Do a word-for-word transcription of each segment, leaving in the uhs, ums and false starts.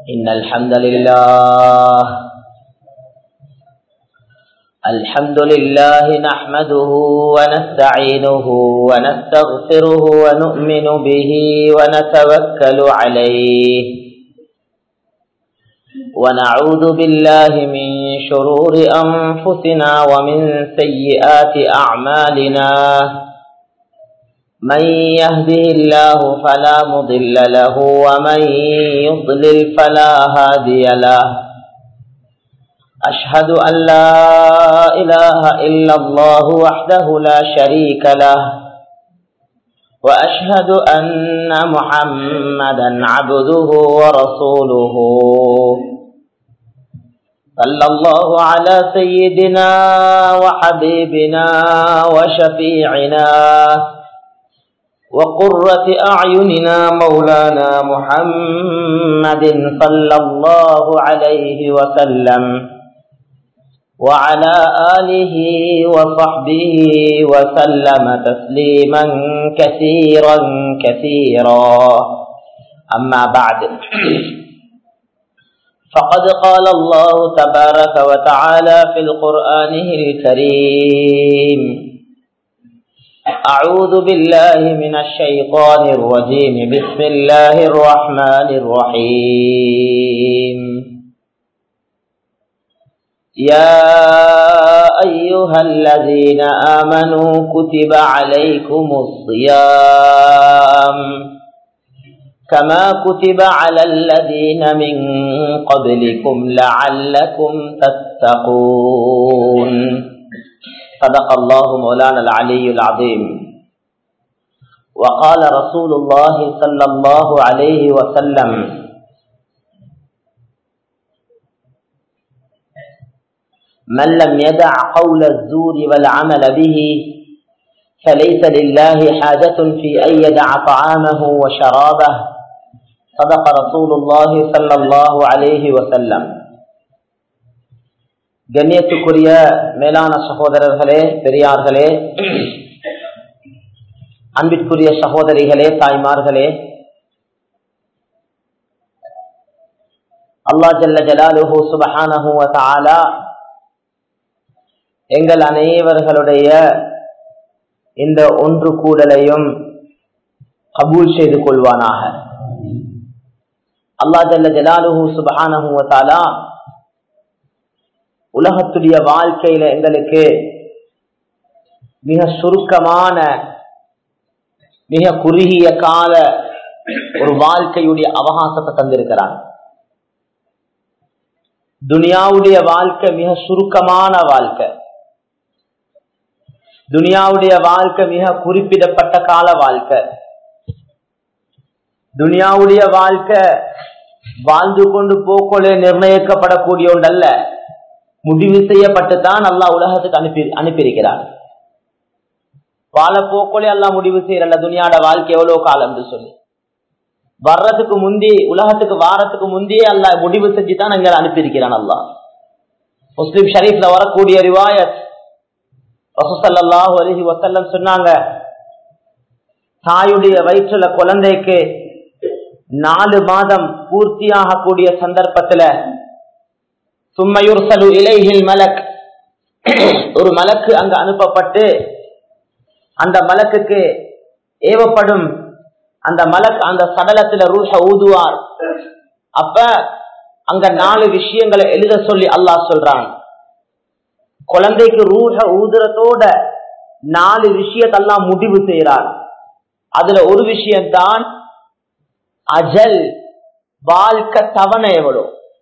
إن الحمد لله الحمد لله نحمده ونستعينه ونستغفره ونؤمن به ونتوكل عليه ونعوذ بالله من شرور أنفسنا ومن سيئات أعمالنا من يهده الله فلا مضل له ومن يضلل فلا هادي له أشهد أن لا إله إلا الله وحده لا شريك له وأشهد أن محمدا عبده ورسوله صلى الله على سيدنا وحبيبنا وشفيعنا وقرة أعيننا مولانا محمد صلى الله عليه وسلم وعلى آله وصحبه وسلم تسليما كثيرا كثيرا أما بعد فقد قال الله تبارك وتعالى في القرآن الكريم أعوذ بالله من الشيطان الرجيم بسم الله الرحمن الرحيم يا أيها الذين آمنوا كتب عليكم الصيام كما كتب على الذين من قبلكم لعلكم تتقون صدق الله مولانا العلي العظيم وقال رسول الله صلى الله عليه وسلم من لم يدع قول الزور والعمل به فليس لله حاجة في أن يدع طعامه وشرابه صدق رسول الله صلى الله عليه وسلم. கண்ணியத்துக்குரிய மேலான சகோதரர்களே, பெரியார்களே, அன்பிற்குரிய சகோதரிகளே, தாய்மார்களே, அல்லாஹ் ஜல்ல ஜலாலுஹு சுப்ஹானஹு வ தஆலா எங்கள் அனைவர்களுடைய இந்த ஒன்று கூடலையும் கபூல் செய்து கொள்வானாக. அல்லாஹ் ஜல்ல ஜலாலுஹு சுப்ஹானஹு வ தஆலா உலகத்துடைய வாழ்க்கையில எங்களுக்கு மிக சுருக்கமான மிக குறுகிய கால ஒரு வாழ்க்கையுடைய அவகாசத்தை தந்திருக்கிறார். துனியாவுடைய வாழ்க்கை மிக சுருக்கமான வாழ்க்கை. துனியாவுடைய வாழ்க்கை மிக குறிப்பிடப்பட்ட கால வாழ்க்கை. துனியாவுடைய வாழ்க்கை வாழ்ந்து கொண்டு போக்கொள்ளே நிர்ணயிக்கப்படக்கூடிய ஒன்றல்ல, முடிவு செய்யப்பட்டுத்தான் அல்லாஹ் உலகத்துக்கு அனுப்பி அனுப்பியிருக்கிறார். வாழ போக்கொள்ளே அல்லாஹ் முடிவு செய்யறல்ல துனியாட வாழ்க்கை எவ்வளவு காலம் என்று சொல்லி வர்றதுக்கு முந்தி உலகத்துக்கு வாரத்துக்கு முந்தையே அல்லாஹ் முடிவு செஞ்சுதான் அங்க அனுப்பியிருக்கிறான். அல்லாஹ் முஸ்லிம் ஷரீஃப்ல வரக்கூடிய ரிவாயத் ரசூல் ஸல்லல்லாஹு அலைஹி வஸல்லம் சொன்னாங்க, தாயுடைய வயிற்றுல குழந்தைக்கு நாலு மாதம் பூர்த்தியாக கூடிய சந்தர்ப்பத்துல சும்ம யுர்சலு இலைஹில் மலக், ஒரு மலக்கு அங்க அனுப்பப்பட்டு அந்த மலக்குக்கு ஏவப்படும். அந்த மலக் அந்த சடலத்துல ரூஹ ஊதுவார். அப்ப அங்க நாலு விஷயங்களை எழுத சொல்லி அல்லாஹ் சொல்றான். குழந்தைக்கு ரூஹ ஊதுறதோட நாலு விஷயத்தெல்லாம் முடிவு செய்யறார். அதுல ஒரு விஷயம்தான் அஜல், வாழ்க்கை தவணை எவ்வளோ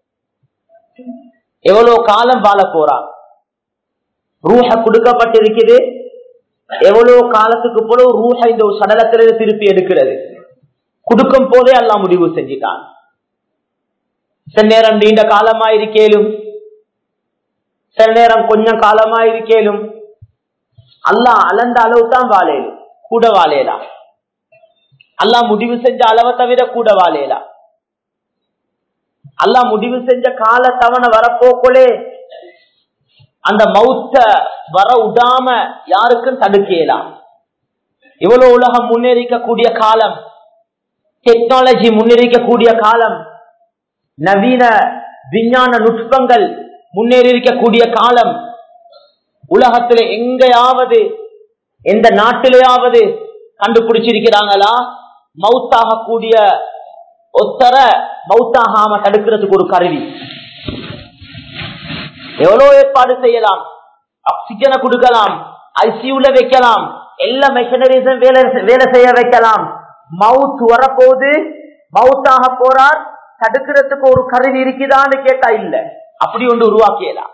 எவ்வளவு காலம் வாழ போறான். ரூஹ கொடுக்கப்பட்டிருக்குது, எவ்வளவு காலத்துக்கு போல ரூஹ இந்த ஒரு சடலத்திலிருந்து திருப்பி எடுக்கிறது கொடுக்கும் போதே எல்லாம் முடிவு செஞ்சிட்டான். சில நேரம் நீண்ட காலமா இருக்கேலும், சில நேரம் கொஞ்சம் காலமா இருக்கேலும். அல்லாஹ் அளந்த அளவு தான் வாழையிலும், கூட வாழையலாம். அல்லாஹ் முடிவு செஞ்ச அளவை தவிர கூட வாழையலாம். அல்லாஹ் முடிவு செஞ்ச கால தவணை வரப்போக்கொள்ளே அந்த மௌத்த வர விடாம யாருக்கும் தடுக்கலாம். இவ்வளவு உலகம் முன்னேறிக்கக்கூடிய காலம், டெக்னாலஜி முன்னேறிக்கக்கூடிய காலம், நவீன விஞ்ஞான நுட்பங்கள் முன்னேறி இருக்கக்கூடிய காலம். உலகத்துல எங்கேயாவது எந்த நாட்டிலேயாவது கண்டுபிடிச்சிருக்கிறாங்களா மௌத்தாக கூடிய ஒத்தர மௌத்தாகாம தடுக்கிறதுக்கு ஒரு கருவி? எவ்வளவு ஏற்பாடு செய்யலாம், ஆக்சிஜனை கொடுக்கலாம், ஐசியூல வைக்கலாம், எல்லா மெஷினரிஸும் வேலை வேலை செய்ய வைக்கலாம். மவுத் வரப்போது மவுத்தாக போறார், தடுக்கிறதுக்கு ஒரு கருவி இருக்குதான்னு கேட்டா இல்ல. அப்படி ஒன்று உருவாக்கியலாம்.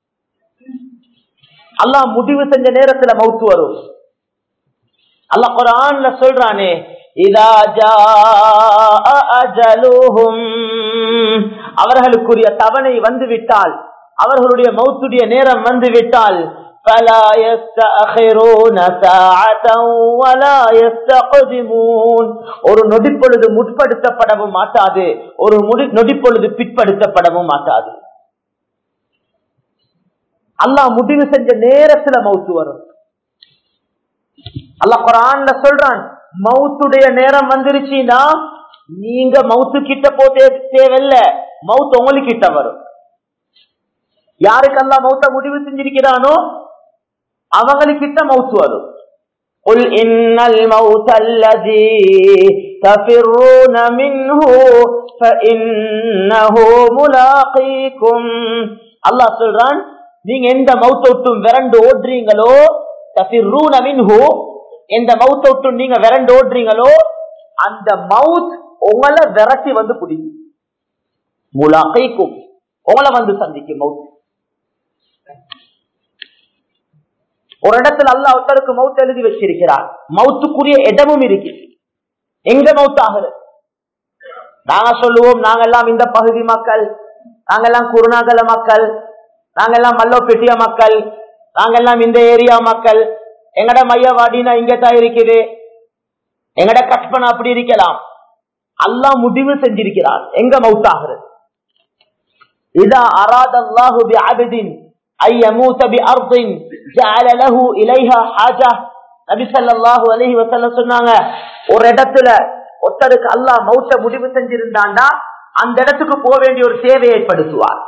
அல்லாஹ் முடிவு செஞ்ச நேரத்துல மவுத் வரும். அல்லாஹ் குர்ஆன்ல சொல்றானே, இதா ஜாஅ அஜலுஹும், அவர்களுக்குரிய தவணை வந்து விட்டால், அவர்களுடைய மௌத்துடைய நேரம் வந்து விட்டால், فلا يستأخرون ساعة ولا يستقدمون, ஒரு நொடிப்பொழுது முற்படுத்தப்படவும் மாட்டாது, ஒரு நொடிப்பொழுது பிற்படுத்தப்படவும் மாட்டாது. அல்லாஹ் முடிவு செஞ்ச நேரத்துல மௌத்து வரும். அல்லாஹ் குர்ஆன்ல சொல்றான், மௌத்துடைய நேரம் வந்துருச்சுன்னா நீங்க மௌத்து கிட்ட போதே தேவையில்ல, மௌத் உங்களுக்கு கிட்ட வரும். யாருக்கு அல்லாஹ் மௌத்த முடிவு செஞ்சிருக்கிறானோ அவங்களுக்கிட்ட மௌத் வரும். قل ان الموت الذي تفرون منه فانه ملاقيكم, அல்லாஹ் சொல்றான், நீங்க எந்த மௌத்தோட்டும் விரண்டு ஓடுறீங்களோ, தஃபிரூன மின்ஹு, எந்த மௌத்தோட்டும் நீங்க விரண்டு ஓடுறீங்களோ அந்த மவுத் உங்களை விரட்டி வந்து பிடிக்கும். முலாகைக்கும், உங்களை வந்து சந்திக்கும் மவுத். ஒரு இடத்துல அல்லாஹ் ஒருத்தருக்கு மவுத் எழுதி வச்சிருக்கிறார். மவுத்துக்குரிய இடமும் இருக்கு. எங்க மவுத் ஆகுது? நாங்க சொல்லுவோம், நாங்கெல்லாம் இந்த பகுதி மக்கள், நாங்கெல்லாம் குருநாகல மக்கள், நாங்கெல்லாம் மல்லோப்பெட்டிய மக்கள், நாங்கெல்லாம் இந்த ஏரியா மக்கள், எங்கட மையவாடினா இங்கதான் இருக்குது, எங்கட கற்பனை அப்படி இருக்கலாம். அல்லாஹ் முடிவு செஞ்சிருக்கிறார் எங்க மவுத் ஆகுது. இதா அராதல்லாஹு பிஅப்தின் ஐயமூத பிஅர்தின் ஜஅல லஹு இலைஹா ஹாஜா, நபி ஸல்லல்லாஹு அலைஹி வஸல்லம் சொன்னாங்க, ஒரு இடத்துல ஒருத்தருக்கு அல்லாஹ் மௌத்த முடிவு செஞ்சிருந்தாண்டா அந்த இடத்துக்கு போக வேண்டிய ஒரு சேவையை ஏற்படுத்துவார்.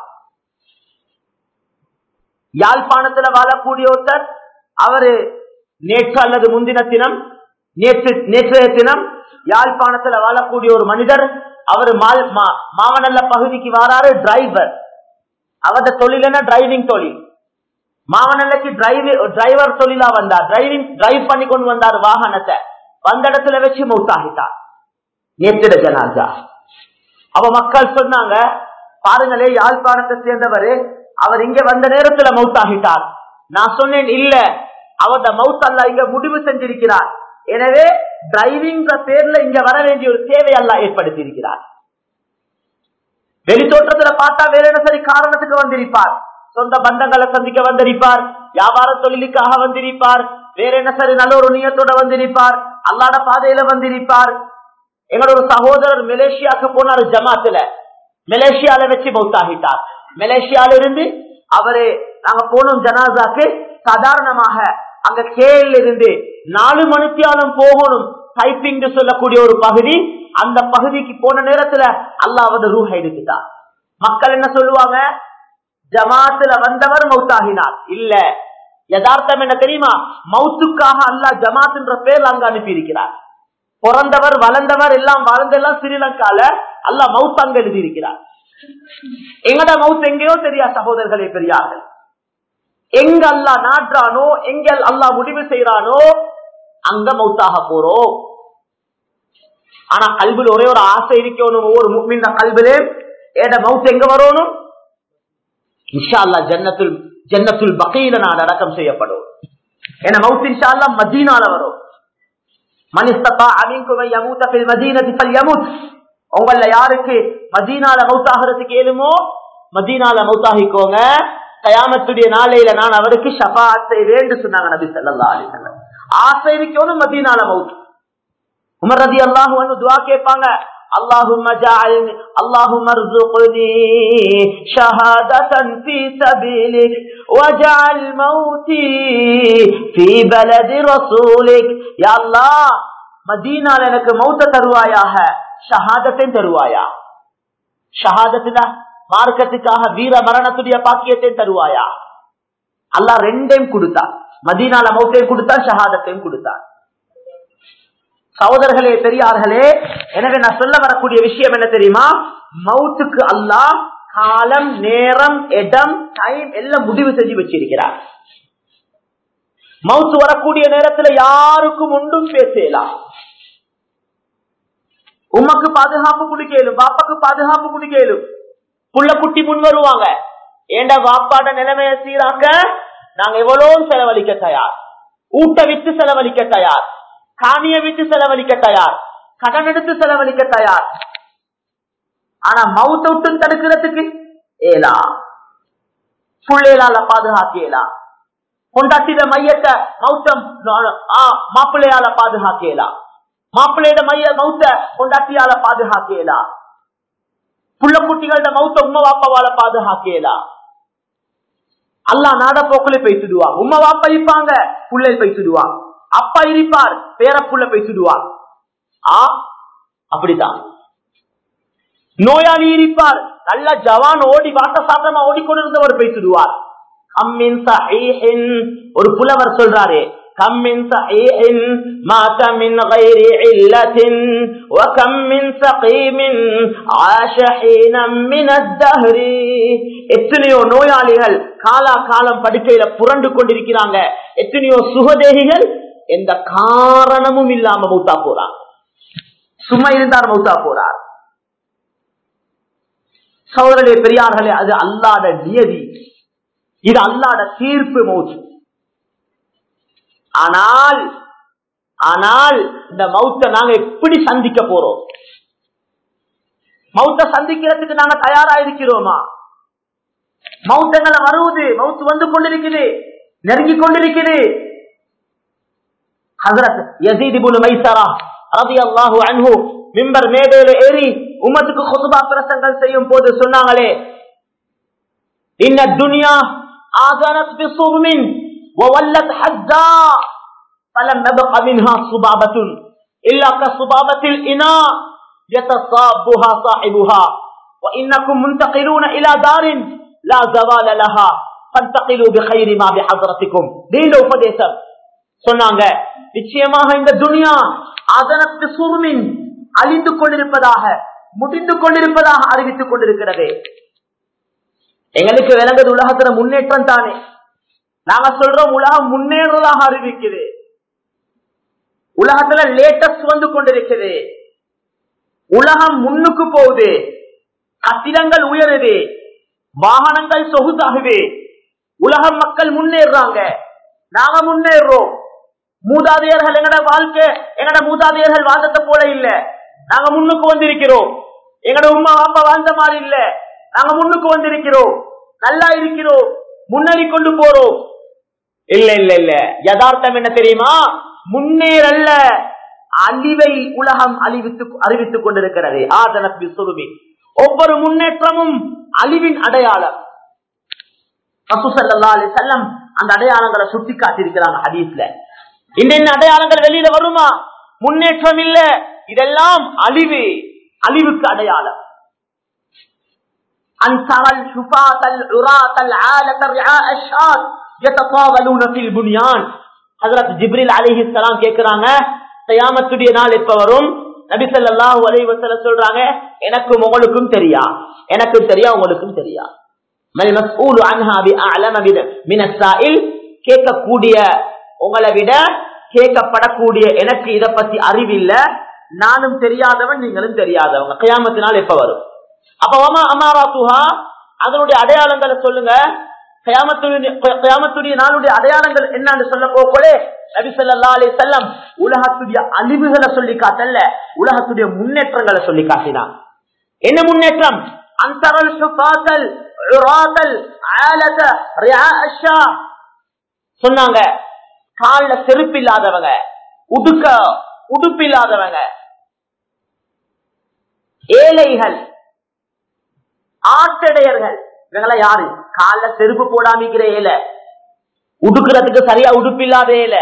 யாழ்ப்பாணத்துல வாழக்கூடிய ஒருத்தர், அவரு நேற்று அல்லது முந்தின தினம், நேற்று நேற்றைய தினம் யாழ்ப்பாணத்துல வாழக்கூடிய ஒரு மனிதர், அவரு மாவனல்ல பகுதிக்கு வராரு. டிரைவர், அவரது தொழில் என்ன? டிரைவிங் தொழில். மாவனல்லைக்கு டிரைவர் தொழிலா வந்தார். டிரைவிங் டிரைவ் பண்ணி கொண்டு வந்தார் வாகனத்தை. வந்த இடத்துல வச்சு மௌத்தாகிட்டார். நேற்று ஜனாசா. அவ மக்கள் சொன்னாங்க, பாருங்களே, யாழ்ப்பாணத்தை சேர்ந்தவர், அவர் இங்க வந்த நேரத்துல மௌத்தாகிட்டார். நான் சொன்னேன், இல்ல, அவரது மௌத் அல்லாஹ் இங்க முடிவு செஞ்சிருக்கிறார். எனவே டிரைவிங் பேர்ல இங்க வர வேண்டிய ஒரு தேவை அல்லாஹ் ஏற்படுத்தி இருக்கிறார். வெளி தோற்றத்துல பார்த்தா வேற என்ன சரி காரணத்துக்கு வந்திருப்பார், சொந்த பந்தங்களை சந்திக்க வந்திருப்பார், வியாபார தொழிலுக்காக வந்திருப்பார், வேற என்ன சரி நல்ல ஒரு நியத்தோட வந்திருப்பார், அல்லாஹ்ட பாதையில வந்திருப்பார். எங்களோட ஒரு சகோதரர் மலேசியாவுக்கு போனாரு ஜமாத்துல, மலேசியால வச்சு மௌத்தாகிட்டார். மலேசியால இருந்து அவரு, நாங்க போனோம் ஜனாசாக்கு, சாதாரணமாக அங்க கேள்ல இருந்து நாலு மணித்தியாலும் போகணும், டைப்பிங் சொல்லக்கூடிய ஒரு பகுதி. அந்த பகுதிக்கு போன நேரத்துல அல்லாஹ்வது ரூஹ் எடுத்துட்டார். மக்கள் என்ன சொல்லுவாங்க? ஜமாத்துல வந்தவர் மௌத்தாகினார். இல்ல, யதார்த்தம் என்ன தெரியுமா? மௌத்துக்காக அல்லாஹ் ஜமாத் என்ற பேர்ல அங்க அனுப்பி இருக்கிறார். பிறந்தவர் வளர்ந்தவர் எல்லாம் வாழ்ந்தெல்லாம் ஸ்ரீலங்கால, அல்லாஹ் மவுத் அங்க எழுதி இருக்கிறார். எங்கட மவுத் எங்கேயோ தெரியா சகோதரர்களே பெரியார்கள். எங்க அல்லாஹ் நாற்றானோ, எங்க அல்லாஹ் முடிவு செய்யறானோ அங்க மௌத்தாக போறோம். ஆனா கல்வில ஒரே ஒரு ஆசை இருக்கணும், ஒவ்வொரு முஃமின் கல்விலே, ஏட மவுத் எங்க வரணும்? இன்ஷா அல்லாஹ் ஜன்னத்துல் ஜன்னத்துல் பகீல நான் அடக்கம் செய்யப்படும். ஏன்னா மவுத் இன்ஷா அல்லாஹ் மதீனால வரும். மன் இஸ்ததா மின்கும் அன் யமூத ஃபில் மதீனதி ஃபல்யமுத், உங்கள யாருக்கு மதீனால மவுத் ஆகிறதுக்கு ஏழுமோ மதீனால மவுத்தாகிக்கோங்க. கயாமத்துடைய நாளையில நான் அவருக்கு ஷஃபாஅத் செய்வேன் என்று சொன்னாங்க நபி ஸல்லல்லாஹு அலைஹி வஸல்லம். ஆசை இருக்கணும் மதீனால மவுத். உமர் ரலியல்லாஹு அன்ஹு துஆ கேட்பாங்க, அல்லாஹும்ம ஜஅல்னி அல்லாஹும்ம ர்ஸுக்னி ஷஹாதத்தன் ஃபீ சபீலிக் வஜஅல் மௌதி ஃபீ பலதி ரசூலிக். யா அல்லாஹ், மதீனால எனக்கு மௌத் தருவாயாக, ஷஹாதத்தை தருவாயா. ஷஹாதத்துனா மார்க்கத்துக்காக வீர மரணத்துடைய பாக்கியத்தை தருவாயா? அல்லாஹ் ரெண்டையும் கொடுத்தான். மதீனால மௌத்தையும் கொடுத்தான், ஷஹாதத்தையும் கொடுத்தான். சகோதரர்களே, பெரியார்களே, எனவே நான் சொல்ல வரக்கூடிய விஷயம் என்ன தெரியுமா? மௌத்துக்கு அல்லாஹ் காலம், நேரம், இடம், டைம் எல்லாம் முடிவு செஞ்சு வச்சிருக்கிறார். மவுத்து வரக்கூடிய நேரத்தில் யாருக்கும் ஒன்றும் பேசலாம். உமக்கு பாதுகாப்பு குடிக்கலும், பாப்பாக்கு பாதுகாப்பு குடிக்கலும். புள்ள குட்டி முன் வருவாங்க, ஏண்டா வாப்பாட நிலைமையை சீராக்க நாங்க எவ்வளவு செலவழிக்க தயார், ஊட்ட விட்டு செலவழிக்க தயார், காணிய விட்டு செலவழிக்க தயார், கடன் எடுத்து செலவழிக்க தயார். ஆனா மவுத்த விட்டு தடுக்கிறதுக்கு ஏலா, புள்ளையால பாதுகாக்கலா. கொண்டாட்டிட மையத்தை மௌத்தம் மாப்பிள்ளையால பாதுகாக்கலா, மாப்பிள்ளையோட மைய மௌத்த கொண்டாட்டியால பாதுகாக்கலா, புள்ள குட்டிகளோட மௌத்த உம்மா வாப்பாவால பாதுகாக்கலா. அல்லா நாட போக்குல பேசிடுவான். உம்மா வாப்பா இருப்பாங்க, புள்ளை பேசிடுவான். அப்பா இருப்பார், பேர புள்ள பேசிடுவான். ஆ அப்படித்தான். நோயாளி இருப்பார், நல்ல ஜவான் ஓடி வாட்ட சாத்தமா ஓடிக்கொண்டிருந்தவர் பேசிடுவார். கம்மின் சஹீஹின், ஒரு புலவர் சொல்றாரு, கம்மின் சஹீஹின் மாத மின் கைரி இல்லத்தின் வ கம்மின் சகீமின் ஆஷ ஹீனம் மின் அத்ஹரி. எத்தனையோ நோயாளிகள் காலா காலம் படுக்கையில புரண்டு கொண்டிருக்கிறாங்க, எத்தனையோ சுகதேகிகள் எந்த காரணமும் இல்லாம மௌத்தா போறாங்க. சும்மா இருந்தார் மௌத்தா போறார். சகோதரர்களே, பெரியார்களே, அது அல்லாஹ்ட நியதி, இது அல்லாஹ்ட தீர்ப்பு மௌத். ஆனால் ஆனால் இந்த மௌத்தை நாங்க எப்படி சந்திக்க போறோம்? மௌத்தை சந்திக்கிறதுக்கு நாங்க தயாரா இருக்கிறோமா? மௌத்தங்களை வருவது, மௌத்து வந்து கொண்டிருக்குது, நெருங்கி கொண்டிருக்குது. ஹஜ்ரத் யஸீத் இப்னு மைஸரா ரலியல்லாஹு அன்ஹு மிம்பர் மேடையில ஏறி உம்மத்துக்கு குத்பா பிரசங்கம் செய்யும் போது சொன்னாங்களே, இன்ன துன்யா ஆஸனத் பிஸுர்மின் வவல்லத் ஹஜ்ஜா ஃபலம் நபக மின்ஹா சுபாபத்துன் இல்லா கசுபாபத்தில் இனா யதஸாபுஹா ஸாஹிபுஹா வஇன்னகும் முன்தகிலூன இலா தாரின் லா ஸவால லஹா ஃபன்தகிலூ பிகைரி மா பிஹضرتكم. தீன உபதேசம் சொன்னாங்க, நிச்சயமாக இந்த துன்யா ஆஸனத் பிஸுர்மின், அழிந்து கொண்டிருப்பதாக, முடிந்து கொண்டிருப்பதாக அறிவித்துக் கொண்டிருக்கிறது. எங்களுக்கு விளங்குது உலகத்துல முன்னேற்றம் தானே. நாங்க சொல்றோம் உலகம் முன்னேறதாக அறிவிக்குது. உலகத்துல லேட்டஸ்ட் வந்து கொண்டிருக்குது. உலகம் முன்னுக்கு போகுது, கட்டிடங்கள் உயருது, வாகனங்கள் சொகுசாகுது, உலக மக்கள் முன்னேறாங்க, நாங்க முன்னேறோம். மூதாதையர்கள் எங்கட வாழ்க்கை, எங்கட மூதாதையர்கள் வாழ்ந்ததை போல இல்ல, நாங்க முன்னுக்கு வந்திருக்கிறோம். எங்கட உம்மா அப்பா வாழ்ந்த மாதிரி இல்ல, நாங்க முன்னுக்கு வந்திருக்கிறோம், நல்லா இருக்கிறோம், முன்னேறி கொண்டு போறோம். இல்ல இல்ல இல்ல, யதார்த்தம் என்ன தெரியுமா? முன்னேறல்ல, அழிவை உலகம் அழிவித்து அறிவித்துக் கொண்டிருக்கிறது. ஆதனத் பிஸுர்மி, ஒவ்வொரு முன்னேற்றமும் அழிவின் அடையாளம். ரசூல் ஸல்லல்லாஹு அலைஹி வஸல்லம் அந்த அடையாளங்களை சுட்டி காட்டியிருக்கிறாங்க ஹதீஸ்ல. இந்த அடையாளங்கள் வெளியில வருமா? முன்னேற்றம் இல்ல, இதெல்லாம் அழிவு, அழிவுக்கு அடையாளம். அன்சல் ஷுஃபாத்தல் உராத்தல் ஆலத்தல் ரிஆஅஷாத் யதஃபாவலூன ஃபில் புன்யான். ஹஜ்ரத் ஜிப்ரீல் அலைஹிஸ்ஸலாம் கேக்குறாங்க, கியாமத்துடைய நாள் எப்ப வரும்? நபி ஸல்லல்லாஹு அலைஹி வஸல்லம் சொல்றாங்க, எனக்கும் உங்களுக்கும் தெரியா, எனக்கும் தெரியா, உங்களுக்கும் தெரியா. மல் மஸ்ஊலு அன்ஹா பிஅஅலம மின் அஸ்ஸாயில், கேட்கக்கூடிய உங்களை விட கேட்கப்படக்கூடிய எனக்கு இத பத்தி அறிவில்ல, நானும் தெரியாதவன், நீங்களும் தெரியாதவங்க. கியாமத்து நாள் எப்ப வரும்? அப்ப வமா அமாராத்துஹா, அதனுடைய அடையாளங்களை சொல்லுங்க. கியாமத்துடைய நாளுடைய அடையாளங்கள் என்னன்னு சொல்ல போகலே நபி ஸல்லல்லாஹு அலைஹி வஸல்லம் உலகத்துடைய அழிவுகளை சொல்லி காட்டல, உலகத்துடைய முன்னேற்றங்களை சொல்லி காட்டினான். என்ன முன்னேற்றம்? அன்தரல் ஷுஃபாத்தல் உராத்தல் ஆலத ரிஆஅஷா சொன்னாங்க. கால்ல செருப்பு இல்லாதவங்க, உடுக்க உடுப்பு இல்லாதவங்க, ஏழைகள், ஆட்டடையர்கள், இவங்கள யாரு? கால செருப்பு போடாமிக்கிற ஏழை, உடுக்கிறதுக்கு சரியா உடுப்பு இல்லாத ஏழை,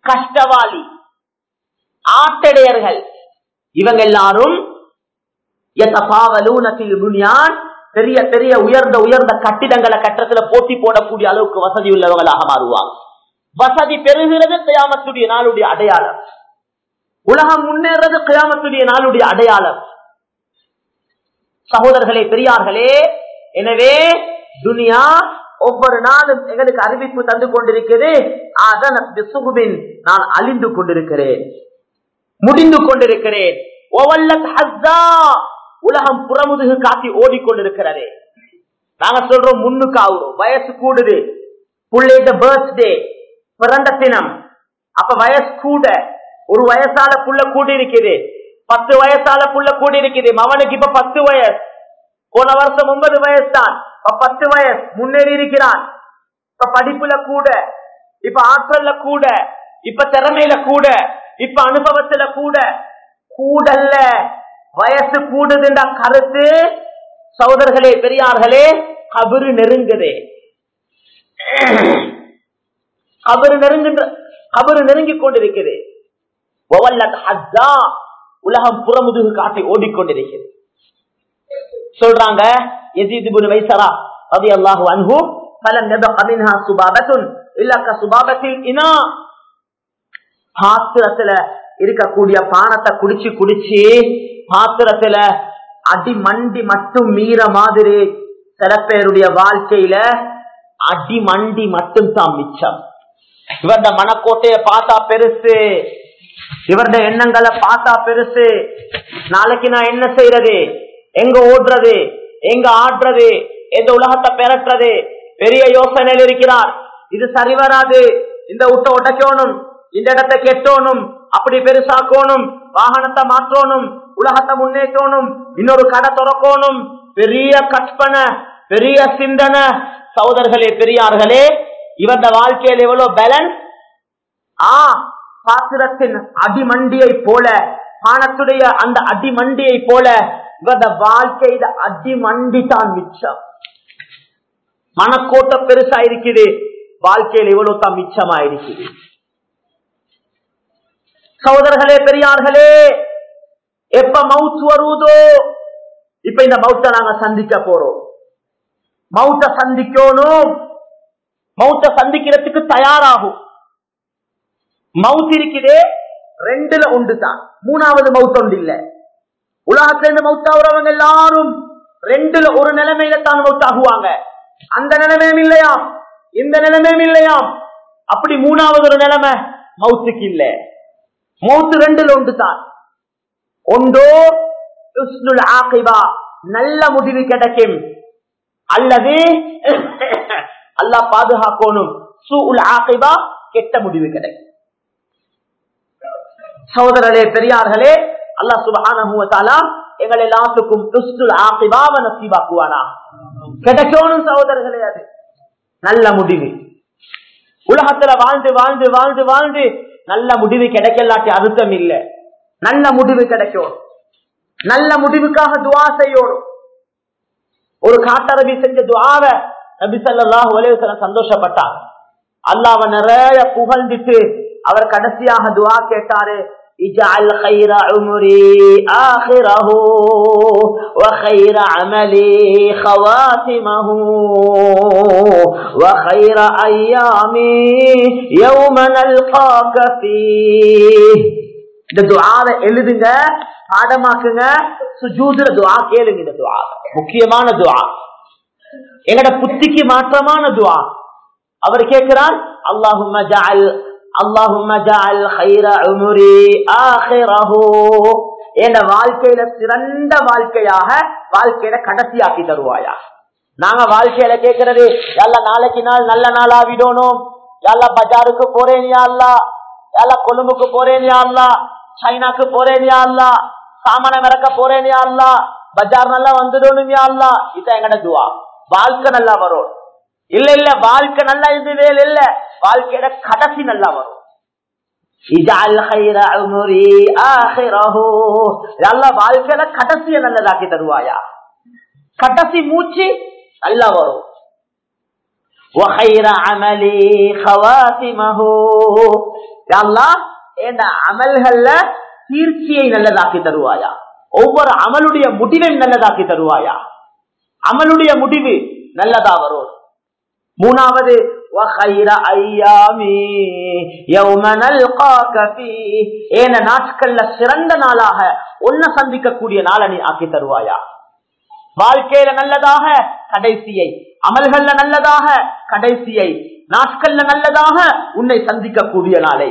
கஷ்டவாளி, ஆட்டடையர்கள், இவங்க எல்லாரும் பெரிய பெரிய உயர்ந்த உயர்ந்த கட்டிடங்களை கட்டத்துல போட்டி போடக்கூடிய அளவுக்கு வசதி உள்ளவங்களாக மாறுவாங்க. வசதி பெறுகிறது கியாமத்துடைய நாளுடைய அடையாளம். உலகம் முன்னேறது கியாமத்துடைய நாளுடைய அடையாளம். சகோதரர்களே, பெரியார்களே, எனவே துனியா ஒவ்வொரு நாளும் எங்களுக்கு அறிவிப்பு தந்து கொண்டிருக்கிறது. நான் அழிந்து கொண்டிருக்கிறேன், முடிந்து கொண்டிருக்கிறேன். உலகம் புறமுதுகு காட்டி ஓடிக்கொண்டிருக்கிறது. நாங்க சொல்றோம் முன்னுக்கு ஆகுறோம், வயசு கூடுது, புள்ளைட பர்த்டே பிறந்த தினம், அப்ப வயசு கூட, ஒரு வயசால புள்ள கூடி இருக்குது, பத்து வயசால புள்ள கூடி இருக்குது. அவனுக்கு இப்ப பத்து வயசு, போன வருஷம் ஒன்பது வயசு தான், இப்ப பத்து வயசு முன்னேறி இருக்கிறான். இப்ப படிப்புல கூட, இப்ப ஆற்றல்ல கூட, இப்ப திறமையில கூட, இப்ப அனுபவத்துல கூட கூடல்ல, வயசு கூடுதுன்ற கருத்து. சகோதரர்களே, பெரியார்களே, கபரு நெருங்குது, கபரு நெருங்குன்ற கபரு நெருங்கிக் கொண்டிருக்கிறது. உலகம் புறமுதுகு காட்டி ஓடிக்கொண்டிருக்கிறது. சொல்றாங்க யஸீத் இப்னு மைஸரா ரலியல்லாஹு அன்ஹு, ஃபலம் யதக மின்ஹா சுபாபத்துன் இல்லா கசுபாபத்தில் இனா. பாத்திரத்துல இருக்கக்கூடிய பானத்தை குடிச்சு குடிச்சு பாத்திரத்துல அடி மண்டி மட்டும் மீற மாதிரி சில பேருடைய வாழ்க்கையில அடி மண்டி மட்டும் தான் மிச்சம். இவருடைய மனக்கோட்டையை பார்த்தா பெருசு, இவருடைய எண்ணங்களை பார்த்தா பெருசு. நாளைக்கு நான் என்ன செய்யறது, எங்க ஓடுறது, எங்க ஆடுறது, எந்த உலகத்தை பெறட்டுறது, பெரிய யோசனையில் இருக்கிறார். இது சரி வராது, இந்த விட்ட உடைக்கணும், இந்த இடத்தை கெட்டோனும், அப்படி பெருசாக்கணும், வாகனத்தை மாற்றணும், உலகத்தை முன்னேற்றணும், இன்னொரு கடை திறக்கணும், பெரிய கற்பனை, பெரிய சிந்தனை. சகோதரர்களே, பெரியார்களே, இவருடைய வாழ்க்கையில் எவ்வளவு பேலன்ஸ். ஆ பாத்திரத்தின் அடிமண்டியை போல, பானத்துடைய அந்த அடிமண்டியை போல இவருடைய வாழ்க்கையில அடிமண்டி தான் மிச்சம். மனக்கோட்டை பெருசா இருக்குது, வாழ்க்கையில் எவ்வளவு தான் மிச்சமா இருக்குது. சகோதரர்களே, பெரியார்களே, எப்ப மவுத் வருவதோ, இப்ப இந்த மவுத்தை நாங்க சந்திக்க போறோம். மவுத்தை சந்திக்கணும், மவுத்தை சந்திக்கிறதுக்கு தயாராகும். மவுத் இருக்குதே, ரெண்டுல ஒன்று தான், மூணாவது மவுத் ஒன்று இல்ல. உலகத்துல இருந்து மவுத்தாகிறவங்க எல்லாரும் ரெண்டுல ஒரு நிலைமையில தான் மவுத்தாகுவாங்க. அந்த நிலைமையும் இல்லையாம், இந்த நிலைமையும் இல்லையாம். அப்படி மூணாவது ஒரு நிலைமை மவுத்துக்கு இல்ல. மவுத்து ரெண்டுல ஒன்று தான். ஒன்றோ ஹுஸ்னுல் ஆகிபா, நல்ல முடிவு கிடைக்கும், அல்லது அல்லாஹ் பாதுகாக்கணும், சூஉல் ஆகிபா, கெட்ட முடிவு கிடைக்கும். சகோதரர்களே, பெரியார்களே, அல்லாஹ் சுப்ஹானஹு வ தஆலா எங்கள் எல்லாத்துக்கும் ஹுஸ்னுல் ஆகிபாவை நசீபாக்குவானா. கிடைக்கணும் சகோதரர்களே, அது நல்ல முடிவு. உலகத்துல வாழ்ந்து வாழ்ந்து வாழ்ந்து வாழ்ந்து நல்ல முடிவு கிடைக்கலாட்டி அர்த்தம் இல்லை. நல்ல முடிவு கிடைக்கும், நல்ல முடிவுக்காக துஆ செய்யணும். ஒரு காட்டரபி செஞ்ச துஆவை நபி ஸல்லல்லாஹு அலைஹி வஸல்லம் சந்தோஷப்பட்டார். அல்லாஹ்வை நிறைய புகழ்ந்துட்டு அவர் கடைசியாக துஆ கேட்டாரு, இஜ்அல் கைர உம்ரி ஆகிரஹு வ கைர அமலி ஹவாத்திமஹு வ கைர அய்யாமி யௌம நல்காக ஃபீஹ். இந்த துஆவை எழுதுங்க, பாடமாக்குங்க, சுஜூதுல துஆ கேளுங்க. இந்த துஆ முக்கியமான துஆ, எங்கட புத்திக்கு மாற்றமான துஆ. அவர் கேட்கிறார், அல்லாஹும்ம ஜஅல் அல்லாஹும்ம ஜஅல் கைர உம்ரி ஆகிரஹு, என்ற வாழ்க்கையில சிறந்த வாழ்க்கையாக, வாழ்க்கையில கடைசியாக்கி தருவாயா. நாங்க வாழ்க்கையில கேட்கிறது, எல்லாம் நாளைக்கு நாள் நல்ல நாளா விடணும், எல்லாம் பஜாருக்கு போறேன் யா அல்லாஹ், எல்லாம் கொழும்புக்கு போறேன் யா அல்லாஹ், சைனாக்கு போறேன் யா அல்லாஹ், சாமான இறக்க போறேன் யா அல்லாஹ், பஜார் நல்லா வந்துடணும் யா அல்லாஹ். இதான் எங்கட துஆ. வாழ்க்கை நல்லா வரும் இல்ல இல்ல, வாழ்க்கை நல்லா இருந்ததே இல்ல, வாழ்க்கையோட கடைசி நல்லா வரும். இஜ்அல் கைர உம்ரி ஆகிரஹு, அல்லாஹ் வாழ்க்கையில கடைசியை நல்லதாக்கி தருவாயா. கடைசி மூச்சு நல்லா வரும். வ கைர அமலி ஹவாத்திமஹு, அல்லாஹ் என்ற அமல்கள்ல தீர்ச்சியை நல்லதாக்கி தருவாயா. ஒவ்வொரு அமலுடைய முடிவை நல்லதாக்கி தருவாயா. அமலுடைய முடிவு நல்லதா வரும். மூணாவது ஏன நாட்கள்ல சிறந்த நாளாக ஒன்ன சந்திக்கக்கூடிய நாளை நீ ஆக்கி தருவாயா. வாழ்க்கையில நல்லதாக கடைசியை, அமல்கள்ல நல்லதாக கடைசியை, நாட்கள்ல நல்லதாக உன்னை சந்திக்கக்கூடிய நாளை.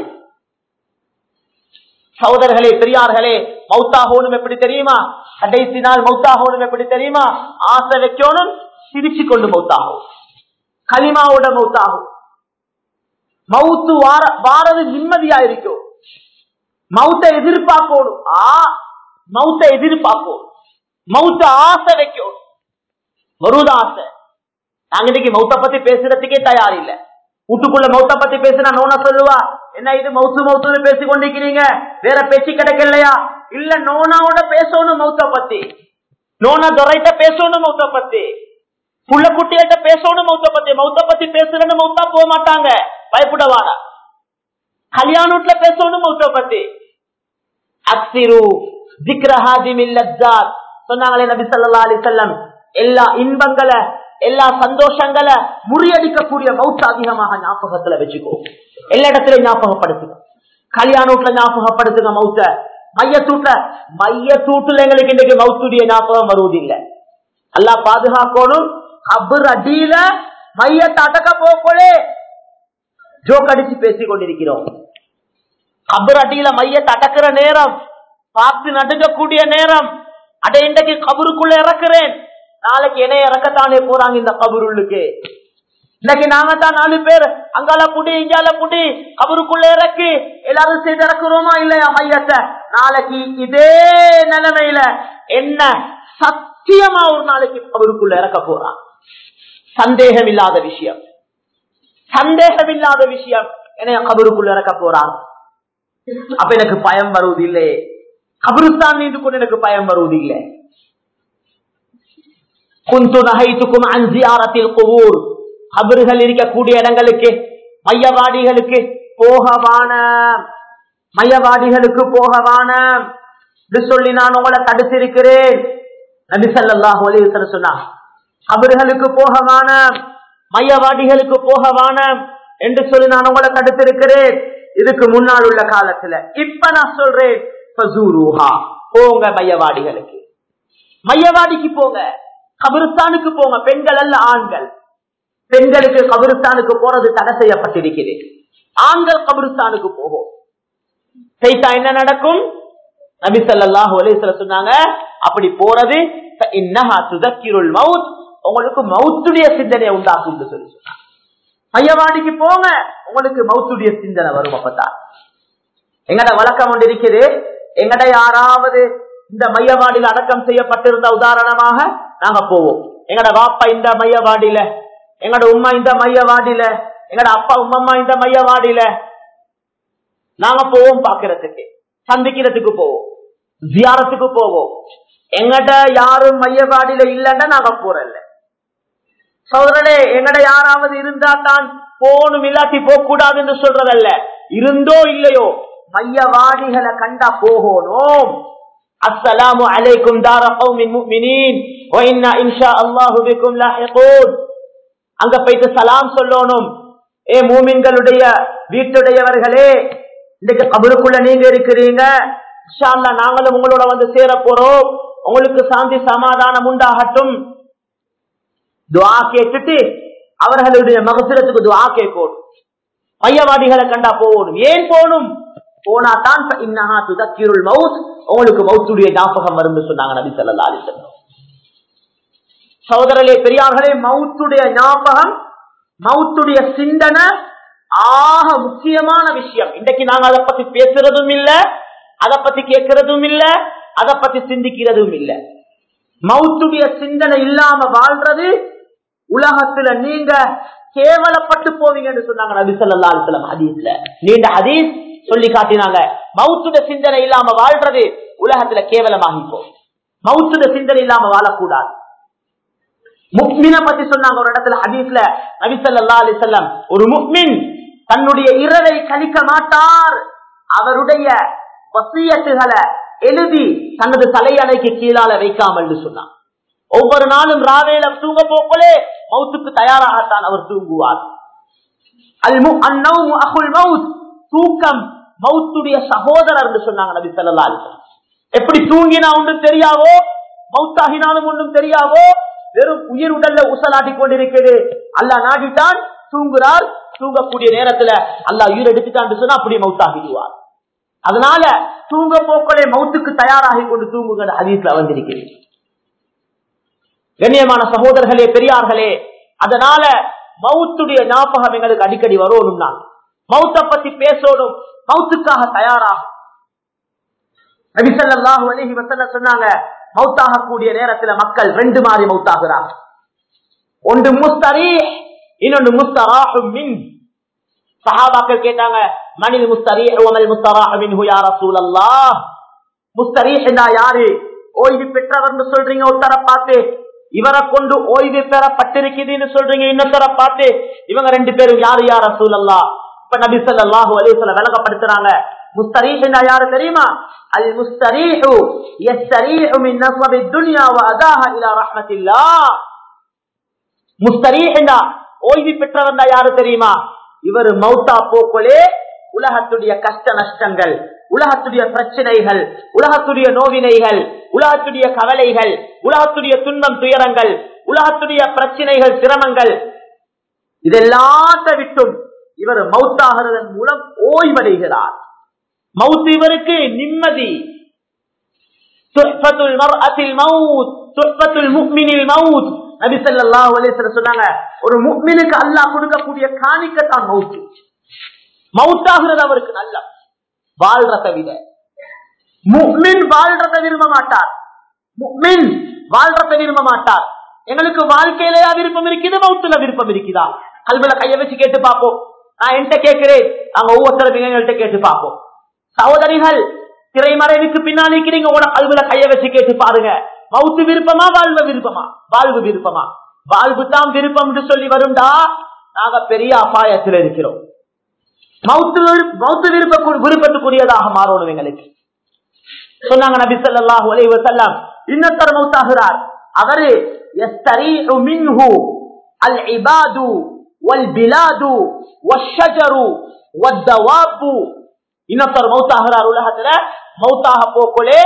சகோதரர்களே, பெரியார்களே, மௌத்தாகணும் எப்படி தெரியுமா? கடைசி நாள் மௌத்தாகணும் எப்படி தெரியுமா? ஆசை வைக்கணும், சிரிச்சு கொண்டு மௌத்தாகும், கலிமாவோட மௌத்தாகும். மௌத்து வார வாரது நிம்மதியா இருக்கும். மௌத்த எதிர்பார்க்கணும், ஆ மௌத்த எதிர்பார்க்கணும், மௌத்த ஆசை வைக்கணும். வருவது ஆசை. நாங்க இன்னைக்கு மௌத்த பத்தி பேசுறதுக்கே தயார் இல்ல. வீட்டுக்குள்ள மௌத்த பத்தி பேசினா நோனா சொல்லுவா, என்ன இது மௌத்து மௌத்து பேசி கொண்டிருக்கிறீங்க, வேற பேச்சு கிடைக்கலையா? இல்ல, நோனாவோட பேசணும் மௌத்த பத்தி, நோனா துரைட்ட பேசணும் மௌத்த பத்தி, புள்ள குட்டிகிட்ட பேசணும் மௌத்த பத்தி. மௌத்த பத்தி பேசுறன்னு மௌத்தா போக மாட்டாங்க, பயப்படவாட. கல்யாணத்துல பேசணும் மௌத்த பத்தி. அக்ஸிரு ذிக்ர ஹாதிமில் லஸ்ஸாத் சொன்னாங்களே நபி ஸல்லல்லாஹு அலைஹி வஸல்லம், எல்லா இன்பங்களை எல்லா சந்தோஷங்களை முறியடிக்கக்கூடிய மௌத்த அதிகமாக ஞாபகத்துல வச்சுக்கோ. எல்லா இடத்துலயும் ஞாபகப்படுத்துங்க. கல்யாணத்துல ஞாபகப்படுத்துங்க மௌத்த. மையத்தூட்ல மையத்தூட்டுல எங்களுக்கு இன்னைக்கு மௌத்துடைய ஞாபகம் வருவதில்லை. அல்லாஹ் பாதுகாக்கணும். கபர் அடியில மையத்தை அடக்க போலே ஜோக்கடிச்சு பேசிக் கொண்டிருக்கிறோம். கபர் அடியில மையத்தை அடக்கிற நேரம், பார்த்து நடுங்கக்கூடிய நேரம். அட இன்றைக்கு கபருக்குள்ள இறக்குறேன், நாளைக்கு என்னைய இறக்கத்தானே போறாங்க இந்த கபருள்ளுக்கு. இன்னைக்கு நாங்க தான் நாலு பேர் அங்கால புடி இங்கால புடி கபருக்குள்ள இறக்கி எல்லாரும் செய்து இறக்குறோமா இல்லையா மையத்தை? நாளைக்கு இதே நிலைமையில என்ன சத்தியமா ஒரு நாளைக்கு கபருக்குள்ள இறக்க போறான். சந்தேகம் இல்லாத விஷயம், சந்தேகம் இல்லாத விஷயம், என்னைய கபருக்குள்ள இறக்க போறான். அப்ப எனக்கு பயம் வருவதில்லை. கபருஸ்தான் நீண்டு கொண்டு எனக்கு பயம் வருவதில்லை. குந்து நஹைதுக்கும் அன் ஜியாரத்தில் குபூர், கபறுகள் இருக்கக்கூடிய இடங்களுக்கு, மையவாடிகளுக்கு போகவான, மையவாடிகளுக்கு போகவான சொல்லி நான் உங்களை தடுத்திருக்கிறேன். நபி ஸல்லல்லாஹு அலைஹி வஸல்லம் சொன்னார், கபறுகளுக்கு போகவான, மையவாடிகளுக்கு போகவான என்று சொல்லி நான் உங்களை தடுத்திருக்கிறேன். இதுக்கு முன்னால் உள்ள காலத்துல. இப்ப நான் சொல்றேன், போங்க மையவாடிகளுக்கு, மையவாடிக்கு போங்க, கபிரிஸ்தானுக்கு போங்க. பெண்கள் அல்ல, ஆண்கள். பெண்களுக்கு கபிரிஸ்தானுக்கு போறது தடை செய்யப்பட்டிருக்கிறது. ஆண்கள் கபிரிஸ்தானுக்கு போகும். என்ன நடக்கும்? நபி ஸல்லல்லாஹு அலைஹி வஸல்லம் சொன்னாங்க, அப்படி போறது இன்னஹா துதக்கிருல் மவுத், உங்களுக்கு மவுத்துடைய சிந்தனையை உண்டாக்கும் சொல்லி சொன்னாங்க. மையவாடிக்கு போங்க, உங்களுக்கு மவுத்துடைய சிந்தனை வரும். அப்பதான் எங்கட வழக்கம் ஒன்று இருக்குது. எங்கட யாராவது இந்த மையவாடியில் அடக்கம் செய்யப்பட்டிருந்த உதாரணமாக நாங்க போவோம். எங்கட வாப்பா இந்த மையவாடியில, எங்கட உம்மா இந்த மையவாடியில, எங்கட அப்பா உம்மம்மா இந்த மையவாடியில நாங்க போவோம். பாக்குறதுக்கு, சந்திக்கிறதுக்கு போவோம், ஜியாரத்துக்கு போவோம். எங்கட யாரும் மையவாடியில இல்லன்னா நாங்க போறல. சோதரனே, எங்கட யாராவது இருந்தா தான் போனும், இல்லாட்டி போக கூடாது என்று சொல்றதல்ல. இருந்தோ இல்லையோ மையவாடிகளை கண்டா போகணும். அஸ்ஸலாமு அலைக்கும் தார கௌமின் முஃமினீன் வ இன்னா இன்ஷா அல்லாஹு பிக்கும் லாஹிகூன். அங்க போயிட்டு சலாம் சொல்லணும். ஏ மூமின்களுடைய வீட்டுடையவர்களே, இன்னைக்கு கபருக்குள்ள நீங்க இருக்கிறீங்க, இன்ஷா அல்லாஹ் நாங்களும் உங்களோட வந்து சேர போறோம், உங்களுக்கு சாந்தி சமாதானம் உண்டாகட்டும். துஆ கேட்டுட்டு அவர்களுடைய மகஃபிரத்துக்கு துஆ கேட்கணும். மையவாடிகளை கண்டா போகணும். ஏன் போகணும்? போனா தான் இன்னஹா துதக்கிருல் மவுத், உங்களுக்கு மவுத்துடைய ஞாபகம் வரும் சொன்னாங்க நபி ஸல்லல்லாஹு அலைஹி வஸல்லம். சகோதரர்களே, பெரியார்களே, மவுத்துடைய ஞாபகம், மவுத்துடைய சிந்தனை ஆக முக்கியமான விஷயம். இன்றைக்கு நாங்க அதை பத்தி பேசுறதும் இல்ல, அதை பத்தி கேட்கறதும் இல்ல, அதை பத்தி சிந்திக்கிறதும் இல்ல. மவுத்துடைய சிந்தனை இல்லாம வாழ்றது உலகத்துல நீங்க கேவலப்பட்டு போவீங்கன்னு சொன்னாங்க நபி ஸல்லல்லாஹு அலைஹி வஸல்லம் ஹதீஸ்ல. நீண்ட ஹதீஸ் சொல்லி காட்டினாங்க. மவுத்துடைய சிந்தனை இல்லாம வாழ்றது உலகத்துல கேவலமாகி போகும். மவுத்துடைய சிந்தனை இல்லாம வாழக்கூடாது. முஃமினை பத்தி சொன்னாங்க ஒரு இடத்துல ஹதீஸ்ல நபி ஸல்லல்லாஹு அலைஹி வஸல்லம், ஒரு முஃமின் தன்னுடைய இரவை கழிக்க மாட்டார், அவருடைய வசியத்துகளை எழுதி தனது தலையணைக்கு கீழால வைக்காமல் சொன்னான். ஒவ்வொரு நாளும் ராவேல தூங்க போக்கலே மௌத்துக்கு தயாராகத்தான் அவர் தூங்குவார். தூக்கம் மௌத்துடைய சகோதரர் என்று சொன்னாங்க நபி ஸல்லல்லாஹு அலைஹி வஸல்லம். எப்படி தூங்கினா ஒன்றும் தெரியாவோ, மௌத்தாகினாலும் ஒன்றும் தெரியாவோ, வெறும் உயிர் உடல்ல உசலாட்டி கொண்டிருக்கிறது. அல்லாஹ் நாடிட்டான், தூங்குறார். தூங்கக்கூடிய நேரத்துல அல்லாஹ் உயிர் எடுத்துட்டான் சொன்னா அப்படியே மௌத்தாகிடுவார். அதனால தூங்க போக்களே மௌத்துக்கு தயாராகி கொண்டு தூங்குகிற ஹதீஸ்ல வந்திருக்கிறது. கண்ணியமான சகோதரர்களே, பெரியார்களே, அதனால மௌத்துடைய ஞாபகம் எங்களுக்கு அடிக்கடி வரணும். நான் மௌத்தை பத்தி பேசணும், மௌத்துக்காக தயாராகும். நபி ஸல்லல்லாஹு அலைஹி வஸல்லம் சொன்னாங்க, மௌத்தாக கூடிய நேரத்தில் மக்கள் ரெண்டு மாதிரி மௌத்தாகிறாங்க. ஒன்று முஸ்தரீஹ், இன்னொன்று முஸ்தராஹு மின். சஹாபாக்கள் கேட்டாங்க, மனில் முஸ்தரீஹ் வமல் முஸ்தராஹு மின்ஹு யா ரசூலல்லாஹ். முஸ்தரீஹ் என்றா யாரு? ஓய்வு பெற்றவர்னு சொல்றீங்க ஒருத்தர பார்த்து, இவரை கொண்டு ஓய்வு பெறப்பட்டிருக்குதுன்னு சொல்றீங்க இன்னொருத்தர பார்த்து, இவங்க ரெண்டு பேரும் யாரு யா ரசூலல்லாஹ்? இப்ப நபி ஸல்லல்லாஹு அலைஹி வஸல்லம் விளங்கப்படுத்துறாங்க, முஸ்தரீஹ் என்றா யாரு தெரியுமா? அல் முஸ்தரீஹு யஸ்தரீஹு மின் நஸ்பி துன்யா வ அதாஹா இலா ரஹ்மத்தில்லாஹ். முஸ்தரீஹ் என்றா ஓய்வு பெற்றவர்னா யாரு தெரியுமா? இவர் மௌத்தா போக்கலே உலகத்துடைய கஷ்ட நஷ்டங்கள், உலகத்துடைய பிரச்சனைகள், உலகத்துடைய நோவினைகள், உலகத்துடைய கவலைகள், உலகத்துடைய துன்பம் துயரங்கள், உலகத்துடைய பிரச்சனைகள் சிரமங்கள், இதெல்லாத்த விட்டும் இவர் மௌத்தாகிறதன் மூலம் ஓய்வடைகிறார். மௌத் இவருக்கு நிம்மதி. துஹ்ஃபத்துல் மர்அத்தில் மௌத், துஹ்ஃபத்துல் முஃமினில் மௌத். நபி ஸல்லல்லாஹு அலைஹி வஸல்லம் சொன்னாங்க, ஒரு முஃமினுக்கு அல்லாஹ் கொடுக்கக்கூடிய காணிக்கத்தான் மௌத். மௌத்தாகிறது அவருக்கு நல்ல வாழ்றதை விட. முஃமின் வாழ்றதை விரும்ப மாட்டார், முஃமின் வாழ்றதை விரும்ப மாட்டார். எங்களுக்கு வாழ்க்கையிலேயா விருப்பம் இருக்குது, மௌத்துல விருப்பம் இருக்குதா? கல்வில கைய வச்சு கேட்டு பார்ப்போம். நான் என்கிட்ட கேட்கிறேன், நாங்க ஒவ்வொருத்தரும் எங்கள்கிட்ட கேட்டு பார்ப்போம். சகோதரிகள், திரைமறைவுக்கு பின்னால் இருக்கிறீங்க, உங்களோட கல்வில கைய வச்சு கேட்டு பாருங்க, மௌத்து விருப்பமா வாழ்வு விருப்பமா? வாழ்வு விருப்பமா? வாழ்வு தான் விருப்பம் என்று சொல்லி வரும்டா, நாங்க பெரிய அபாயத்தில் இருக்கிறோம். மௌத்து மௌத்து விருப்ப விருப்பத்துக்குரியதாக மாறணும் எங்களுக்கு. சொன்னாங்க நபி ஸல்லல்லாஹு அலைஹி வஸல்லம், இன்னொருத்தர் மௌத்தாகிறார், அவரு யஸ்தரீஹு மின்ஹு அல் இபாது வல் பிலாது வஷ்ஷஜரு வத்தவாபு. இன்னொருத்தர் மௌத்தாகிறார் உலகத்துல. மௌத்தாக போக்கலே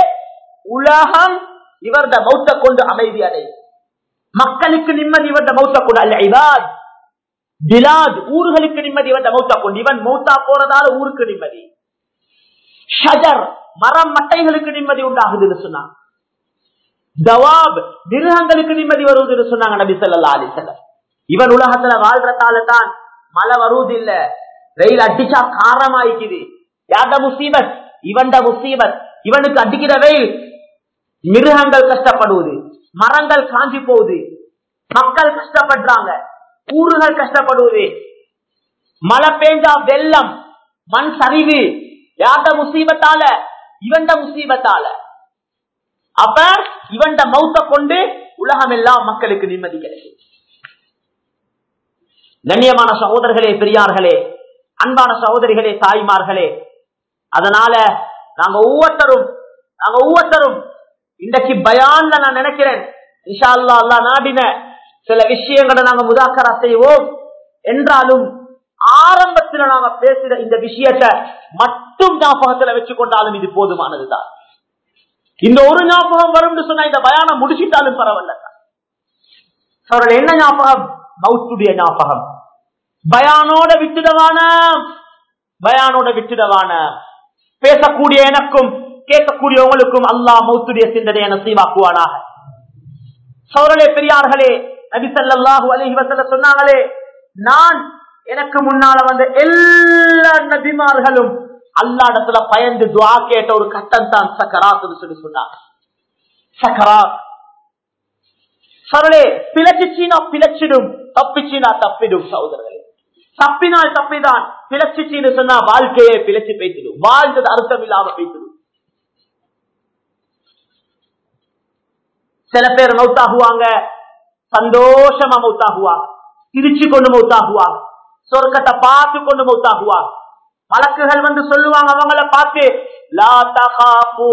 உலகம் இவருடைய மௌத்த கொண்டு அமைதி அடை, மக்களுக்கு நிம்மதி இவருடைய மௌத்த கொண்டு. அல் இபாத் பிலாத், ஊர்களுக்கு நிம்மதி இவருடைய மௌத்த கொண்டு. இவன் மௌத்தா போறதால ஊருக்கு நிம்மதி. ஷஜர், மரம் மட்டைகளுக்கு நிம்மதி உண்டாகுதுன்னு சொன்னாங்க. தவாப், மிருகங்களுக்கு நிம்மதி வருவதுன்னு சொன்னாங்க நபி ஸல்லல்லாஹு அலைஹி வஸல்லம். இவன் உலகத்துல வாழ்றதால தான் மழை வருவது இல்ல, வெயில் அடிச்சா காரமாயிக்குது. யாத முசீபத்? இவன்ட முசீபத். இவனுக்கு அடிக்கிற வெயில் மிருகங்கள் கஷ்டப்படுவது, மரங்கள் காஞ்சி போகுது, மக்கள் கஷ்டப்படுறாங்க, ஊர்கள் கஷ்டப்படுவது, மழை பெஞ்சா வெள்ளம், மண் சரிவு. யாத முசீபத்தால? இவன்ட முசீபத்தால. அப்ப இவன்ட மௌத்த கொண்டு உலகம் எல்லாம் மக்களுக்கு நிம்மதி கிடைக்கும். கண்ணியமான சகோதரர்களே, பெரியார்களே, அன்பான சகோதரிகளே, தாய்மார்களே, அதனால நாங்க ஒவ்வொருத்தரும் நாங்க ஒவ்வொருத்தரும் இன்றைக்கு பயான்ல நான் நினைக்கிறேன், இன்ஷா அல்லாஹ் அல்லாஹ் நாடின சில விஷயங்களை நாங்க முதாக்கரா செய்வோம். என்றாலும் ஆரம்பத்தில் நாங்க பேசுற இந்த விஷயத்தை மட்டும் ஞாபகத்துல வச்சு கொண்டாலும் இது போதுமானதுதான். இந்த ஒரு ஞாபகம் வரும் சொன்னா இந்த பயானம் முடிச்சிட்டாலும் பரவாயில்ல. அவர்கள் என்ன ஞாபகம்? மௌத்துடைய ஞாபகம். பயானோட விட்டுடவான பயானோட விட்டுடவான பேசக்கூடிய எனக்கும் கேட்கக்கூடியவங்களுக்கும் அல்லாஹ் மௌத்துடைய சிந்தனையை நசீவாக்குவானாக. சௌரலே பெரியார்களே, நபி ஸல்லல்லாஹு அலைஹி வஸல்லம் சொன்னாங்களே, நான் எனக்கு முன்னால வந்த எல்லா நபிமார்களும் அல்லாஹ்விடத்துல பயந்து துஆ கேட்ட ஒரு கட்டம் தான் சக்கராத்னு சொல்லி சொன்னாங்க. சக்கராத் சௌரலே பிளச்சினா பிளச்சிடும், தப்பிச்சினா தப்பிடும். சகோதரர்களே, தப்பினால் தப்பிதான், பிளச்சின்னு சொன்னா வாழ்க்கையை பிளச்சி பேசிடும், வாழ்ந்தது அர்த்தம் இல்லாம பேசிடும். சில பேர் மௌத்தாகுவாங்க, சந்தோஷமா மௌத்தாகுவாங்க, சிரிச்சு கொண்டு மௌத்தாகுவாங்க, சொர்க்கத்தை பார்த்து கொண்டு மௌத்தாகுவாங்க. மலக்குகள் வந்து சொல்லுவாங்க அவங்கள பார்த்து, லா தகாஃபூ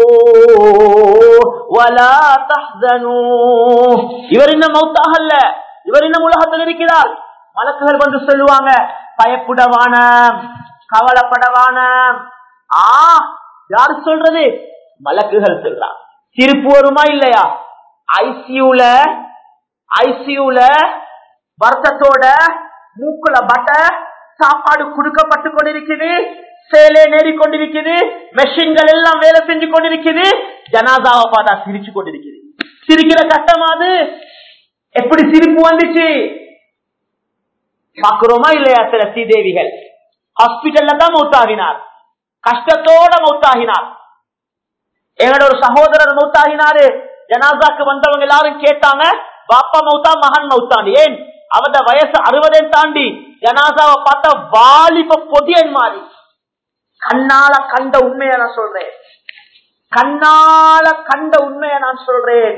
வலா தஹ்ஸனூ. இவர் இன்னும் மௌத்தாகல்ல, இவர் இன்னும் உலகத்தில் இருக்கிறார். மலக்குகள் வந்து சொல்லுவாங்க, பயப்படவான, கவலைப்படவான. ஆ யாரு சொல்றது? மலக்குகள் சொல்றாங்க. சிரிப்பு வருமா இல்லையா? ஐசியூல ஐசியூல வருத்தத்தோட மூக்குல பட்ட சாப்பாடு கொடுக்கப்பட்டு கொண்டிருக்குது, சேலை நேரி கொண்டிருக்குது, மெஷின்கள் எல்லாம் வேலை செஞ்சு கொண்டிருக்குது. ஜனாதாவை பார்த்தா சிரிச்சு கொண்டிருக்குது. சிரிக்கிற கட்டமாது எப்படி சிரிப்பு வந்துச்சு பாக்குறோமா இல்லையா? சில ஸ்ரீதேவிகள் ஹாஸ்பிட்டல்ல தான் மௌத்தாகினார், கஷ்டத்தோட மௌத்தாகினார். எங்களோட ஒரு சகோதரர் மௌத்தாகினாரு. ஜனாசாக்கு வந்தவங்க எல்லாரும் கேட்டாங்க, பாப்பா மௌத்தா மகன் மௌத்தான்? ஏன் அவத வயசு அறுபதை தாண்டி. ஜனாசாவை பார்த்தா வாலிப பொடியன் மாறி. கண்ணால கண்ட உண்மையை நான் சொல்றேன், கண்ணால கண்ட உண்மையை நான் சொல்றேன்.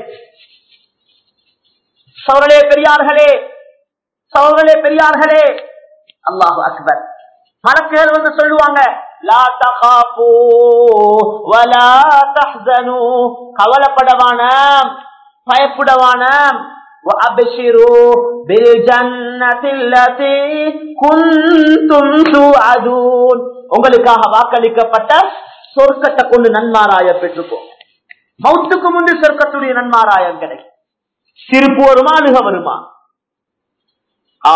சோழர்களே பெரியார்களே, சோழர்களே பெரியார்களே, அல்லாஹு அக்பர். மலக்குகள் வந்து சொல்லுவாங்க, லா தகாஃபூ வலா தஹ்ஸனூ, கவலைப்படவான, பயப்படவான. வஅப்ஷிரூ பில் ஜன்னத்தில்லதி குன்தும் துஅதூன், உங்களுக்காக வாக்களிக்கப்பட்ட சொர்க்கத்தை கொண்டு நன்மாராய பெற்றுக்கோ. மௌத்துக்கு முன்பு சொர்க்கத்துடைய நன்மாராயம் கிடைக்கும். சிரிப்பு வருமா, அழுக வருமா? ஆ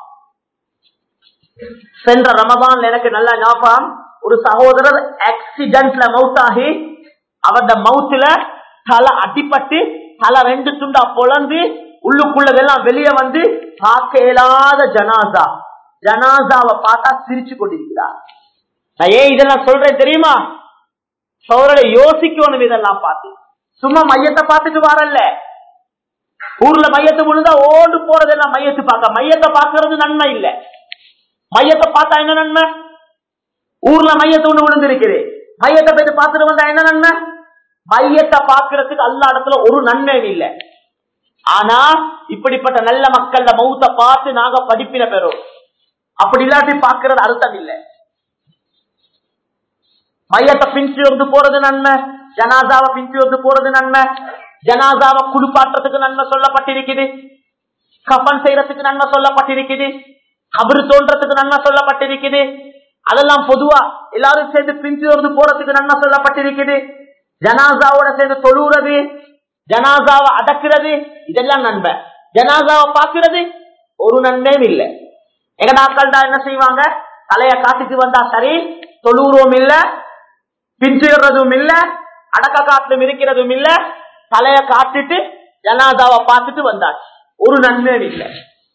சென்ற ரமதான் எனக்கு நல்ல ஞாபகம். ஒரு சகோதரர் ஆக்சிடென்ட்ல மவுத்தாகி, அவருடைய மவுத்துல தலை அடிப்பட்டு தலை ரெண்டு துண்டா பொழந்து உள்ளுக்குள்ளதெல்லாம் வெளியே வந்து பார்க்க இயலாத ஜனாசா. ஜனாசாவை பார்த்தா சிரிச்சு கொண்டிருக்கிறார். நான் ஏன் இதெல்லாம் சொல்றேன் தெரியுமா? சோழரை யோசிக்கணும் இதெல்லாம் பார்த்து. சும்மா மையத்தை பார்த்துட்டு வரல. ஊர்ல மையத்தை விழுந்தா ஓடு போறதெல்லாம் மையத்து பார்க்க. மையத்தை பார்க்கறது நன்மை இல்லை. மையத்தை பார்த்தா என்ன நன்மை? ஊர்ல மையத்தை ஒண்ணு விழுந்திருக்குது, மையத்தை போய் பார்த்துட்டு வந்தா என்ன நன்மை? மையத்தை பார்க்கறதுக்கு அல்லா இடத்துல ஒரு நன்மையும் இல்லை. ஆனா இப்படிப்பட்ட நல்ல மக்கள் மௌத்த பார்த்து நாங்க படிப்பின பெறும். அப்படி இல்லாட்டி பார்க்கறது அர்த்தம் இல்லை. மையத்தை பிஞ்சு வந்து போறது நன்மை, ஜனாசாவை பிஞ்சு வந்து போறது நன்மை, ஜனாசாவை குளிப்பாட்டுறதுக்கு நன்மை சொல்லப்பட்டிருக்குது, கஃன் செய்யறதுக்கு நன்மை சொல்லப்பட்டிருக்குது, கபரு தோன்றதுக்கு நன்மை சொல்லப்பட்டிருக்குது. அதெல்லாம் பொதுவா எல்லாரும் சேர்ந்து பிஞ்சு வந்து போறதுக்கு நன்மை சொல்லப்பட்டிருக்குது. ஜனாசாவோட சேர்ந்து தொழுறது, ஜனாசாவை அடக்குறது, இதெல்லாம் நன்மை. ஜனாசாவை பார்க்கிறது ஒரு நன்மையும் இல்லை. எங்க நாட்கள் தான் என்ன செய்வாங்க, தலைய காட்டுக்கு வந்தா சரி, தொழுறோம் இல்ல, பிஞ்சுறதும் இல்ல, அடக்க காட்டிலும் இருக்கிறதும் இல்ல, தலைய காட்டிட்டு ஜனாசாவை பார்த்துட்டு வந்தாச்சு, ஒரு நன்மையும் இல்லை.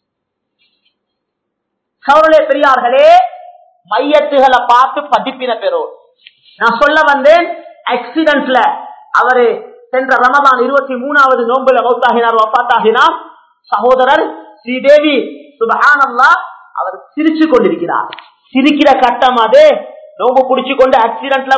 சோழர்களே பெரியார்களே, மையத்துகளை பார்த்து படிப்பின பெறும். நான் சொல்ல வந்தேன், ஆக்சிடென்ட்ல அவரு சென்ற ரமதான் இருபத்தி மூணாவது நோன்புல மௌத்தாகினார், வஃபாத்தாகினார். சகோதரர் ஸ்ரீதேவி சுப்ஹானல்லாஹ், அவர் சிரிச்சு கொண்டிருக்கிறார். சிரிக்கிற கட்டம் அது. நோம்பு புடிச்சு கொண்டு ஆக்சிடென்ட்ல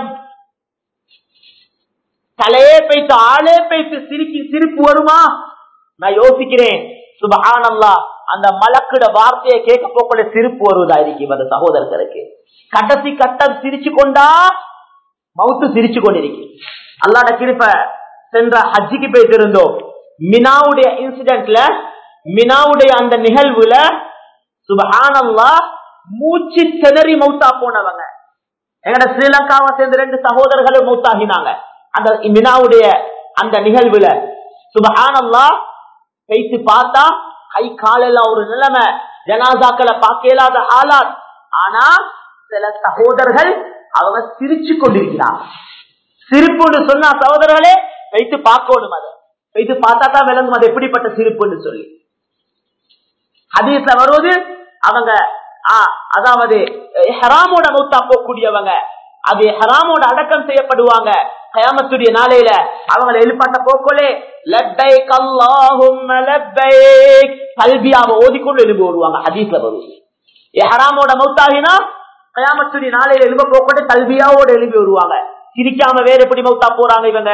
தலையே பேய்த்து ஆளே பேய்த்து சிரிக்கி சிரிப்பு வருமா? நான் யோசிக்கிறேன், சுப்ஹானல்லாஹ், அந்த மலக்குட வார்த்தையை கேட்க போக்குள்ள சிரிப்பு வருவதா இருக்கும் அந்த சகோதரருக்கு. கடைசி கட்டம் சிரிச்சு கொண்டா மவுத்து சிரிச்சு கொண்டிருக்கு. அல்லாஹ்ட கிருபை. சென்ற ஹஜ்ஜிக்கு போயிட்டு இருந்தோம். மினாவுடைய இன்சிடென்ட்ல, மினாவுடைய அந்த நிகழ்வுல சுப்ஹானல்லாஹ் மூச்சு திணறி மௌத்தா போனவங்க. எங்கட ஸ்ரீலங்காவை சேர்ந்த ரெண்டு சகோதரர்களும் மௌத்தாகினாங்க அந்த மினாவுடைய அந்த நிகழ்வுல. சுப்ஹானல்லாஹ் பேசி பார்த்தா கை காலெல்லாம் ஒரு நிலைமை, ஜனாசாக்களை பார்க்க இயலாத ஆளார். ஆனா சில சகோதரர்கள் அவங்க சிரிச்சு கொண்டிருக்கிறார். சிரிப்புன்னு சொன்னா சகோதரர்களே வைத்து பார்க்கணும், அதை வைத்து பார்த்தா தான் விளங்கும் அது எப்படிப்பட்ட சிரிப்புன்னு சொல்லி. ஹதீஸ்ல வருவது அவங்க அதாவது ஹராமோட மௌத்தா போகக்கூடியவங்க, அது ஹராமோட அடக்கம் செய்யப்படுவாங்க. கயாமத்துடைய நாளையில அவங்களை எழுப்பாட்ட போக்கோலே லப்பைக் அல்லாஹும்ம லப்பைக் தல்பியாவை ஓதிக்கொண்டு எழுப்பி வருவாங்க. ஹதீஸ்ல வருவது ஹராமோட மௌத்தாகினா கயாமத்துடைய நாளையில எழுப்ப போக்கொண்டு தல்பியாவோட எழுப்பி வருவாங்க. சிரிக்காம வேற எப்படி மௌத்தா போறாங்க இவங்க?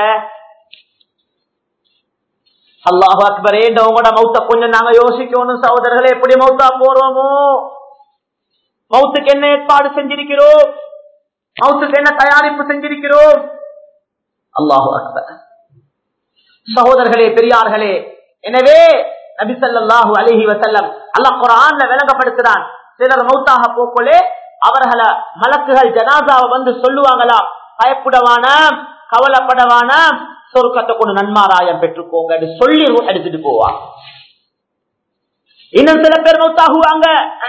அல்லாஹு அக்பர். உங்களோட மௌத்த கொஞ்சம் நாங்க யோசிக்கணும் சகோதரர்களே, எப்படி மௌத்தா போறோமோ, மௌத்துக்கு என்ன ஏற்பாடு செஞ்சிருக்கிறோம்? மௌத்துக்கு என்ன தயாரிப்பு செஞ்சிருக்கிறோம்? அல்லாஹு அக்பர். சகோதரர்களே, பெரியார்களே, எனவே நபி ஸல்லல்லாஹு அலைஹி வஸல்லம் அல்லாஹ் குர்ஆன்ல விளங்கப்படுத்துறான். சிலர் மௌத்தாக போக்கலே அவர்களை மலக்குகள் ஜனாசாவை வந்து சொல்லுவாங்களாம், பயப்படவான, கவலைப்படவான, சொர்க்கத்தை கொண்டு நன்மாராயம் பெற்றுக்கோங்க சொல்லி எடுத்துட்டு போவாங்க. இன்னும் சில பேர் மௌத்தாகுவாங்க.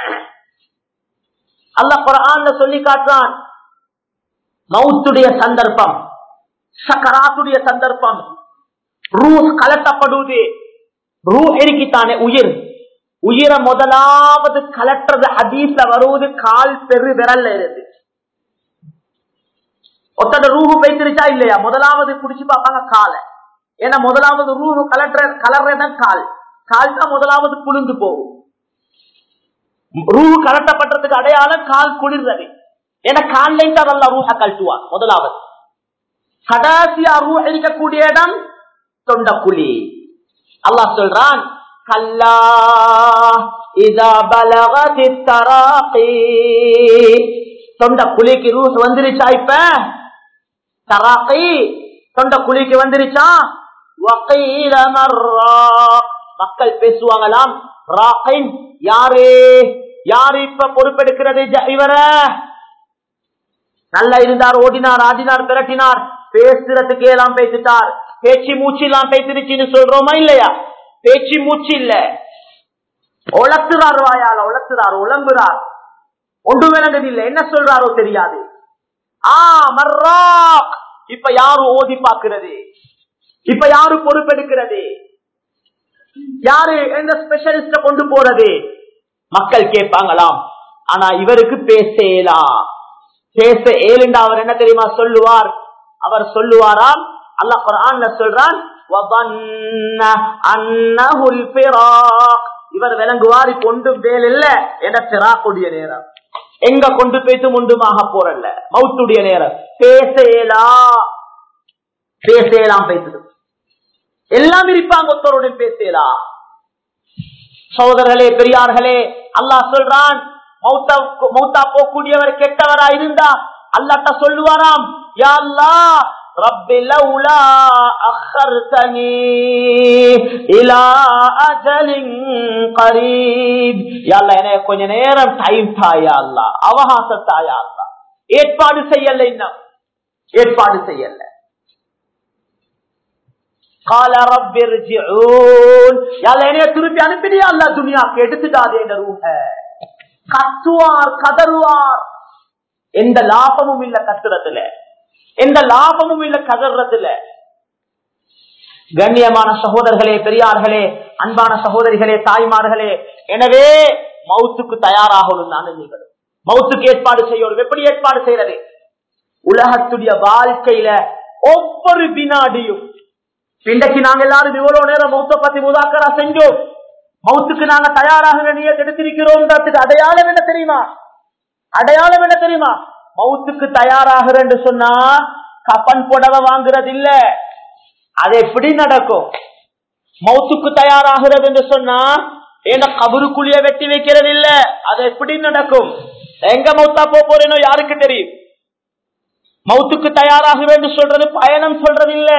அல்லாஹ் குர்ஆன்ல சொல்லி காட்டுறான், மௌத்துடைய சந்தர்ப்பம், சக்கராத்துடைய சந்தர்ப்பம், ரூஹ் கலட்டப்படுவது. ரூஹ் இருக்கித்தானே உயிர், உயிரை முதலாவது கலட்டுறது ஹதீஸ்ல வருவது கால் பெரு விரல்ல இருந்து. ஒத்தட ரூஹு பேசிருச்சா இல்லையா, முதலாவது குடிச்சு பார்ப்பாங்க காலை. ஏன்னா முதலாவது ரூஹு கலட்டுற கலர்றதான் கால், கால் தான் முதலாவது குளிர்ந்து போகும். ரூஹு கலட்டப்பட்டதுக்கு அடையாளம் கால் குளிர்றது. ஏன்னா கால்ல தான் ரூஹ கழட்டுவான் முதலாவது. கடைசியா ரூஹ் இருக்கக்கூடிய இடம் தொண்டக்குழி. அல்லாஹ் சொல்றான், கல்லா இதா பலகத் தராகி, தொண்டக்குழிக்கு ரூஹ் வந்துருச்சா? இப்ப தராகி தொண்டக்குழிக்கு வந்துருச்சா? வகீல மர்ராக், மக்கள் பேசுவாங்களாம், ராகின் யாரு, யாரு இப்ப பொறுப்பெடுக்கிறது இவர? நல்லா இருந்தார், ஓடினார், ஆடினார், திரட்டினார், பேசுறதுக்கு எல்லாம் பேசிட்டார், பேச்சு மூச்சு எல்லாம் பேசிருச்சுன்னு சொல்றோமா இல்லையா? பேச்சு மூச்சு இல்ல, உளத்துறார், வாயால உளத்துறார், உளம்புறார், ஒன்று விளங்குது இல்ல, என்ன சொல்றாரோ தெரியாது. ஆ மர்ராக், இப்ப யாரு ஓதி பாக்குறது, இப்ப யாரு பொறுப்பெடுக்கிறது, யாரு எந்த ஸ்பெஷலிஸ்ட கொண்டு போறது? மக்கள் கேட்பாங்களாம். ஆனா இவருக்கு பேசலாம், பேச ஏழுண்டா அவர் என்ன தெரியுமா சொல்லுவார்? அவர் சொல்லுவாராம், அல்லாஹ் குர்ஆன்ல சொல்றான், இவர் விளங்குவார் இப்ப ஒன்றும் வேல் இல்ல, என்ற பிராக்குடைய நேரம், எங்க கொண்டு போய்த்து முண்டுமாக போறல்ல, மௌத்துடைய நேரம், பேசலாம், பேசலாம், பேசுது எல்லாம் இருப்பாங்க, ஒருத்தருடன் பேசலாம். சகோதரர்களே, பெரியார்களே, அல்லாஹ் சொல்றான், மௌத்தா மௌத்தா போகக்கூடியவர் கெட்டவரா இருந்தா அல்லாஹ்ட்ட சொல்லுவாராம், யா அல்லாஹ் ரப்பி லௌலா அഖர்தனி இலா அஜலின் கரீப், யா அல்லாஹ் எனக்கு கொஞ்ச நேரம் டைம் தாயா அல்லாஹ், அவகாசம் தாயா அல்லாஹ், ஏற்பாடு செய்யல, இன்னும் ஏற்பாடு செய்யல. قال رب ارجعون, யா அல்லாஹ் என்னைய திருப்பி அனுப்பிடியா அல்லாஹ், துனியாக்கு எடுத்துடாதே என்ற ரூஹ. கத்துவார், கதறுவார், எந்த லாபமும் இல்ல கத்துறதுல, எந்த லாபமும் இல்ல கதறதுல. கண்ணியமான சகோதரர்களே, பெரியார்களே, அன்பான சகோதரிகளே, தாய்மார்களே, எனவே மௌத்துக்கு தயாராகணும். நான் நீங்கள் மௌத்துக்கு ஏற்பாடு செய்யணும். எப்படி ஏற்பாடு செய்யறது? உலகத்துடைய வாழ்க்கையில ஒவ்வொரு வினாடியும், இன்றைக்கு நாங்க எல்லாரும் இவ்வளவு நேரம் மௌத்த பத்தி முதாக்கரா செஞ்சோம், மௌத்துக்கு நாங்க தயாராக நீங்க எடுத்திருக்கிறோம். அடையாளம் என்ன தெரியுமா? அடையாளம் என்ன தெரியுமா? மௌத்துக்கு தயாராகிற என்று சொன்னா கப்பன் புடவை வாங்குறது இல்ல. அது எப்படி நடக்கும்? மௌத்துக்கு தயாராகிறது என்று சொன்னா ஏன்னா கபருக்குழிய வெட்டி வைக்கிறது இல்ல. அது எப்படி நடக்கும்? எங்க மௌத்தா போறேனோ யாருக்கு தெரியும்? மௌத்துக்கு தயாராகிற என்று சொல்றது பயணம் சொல்றது இல்ல.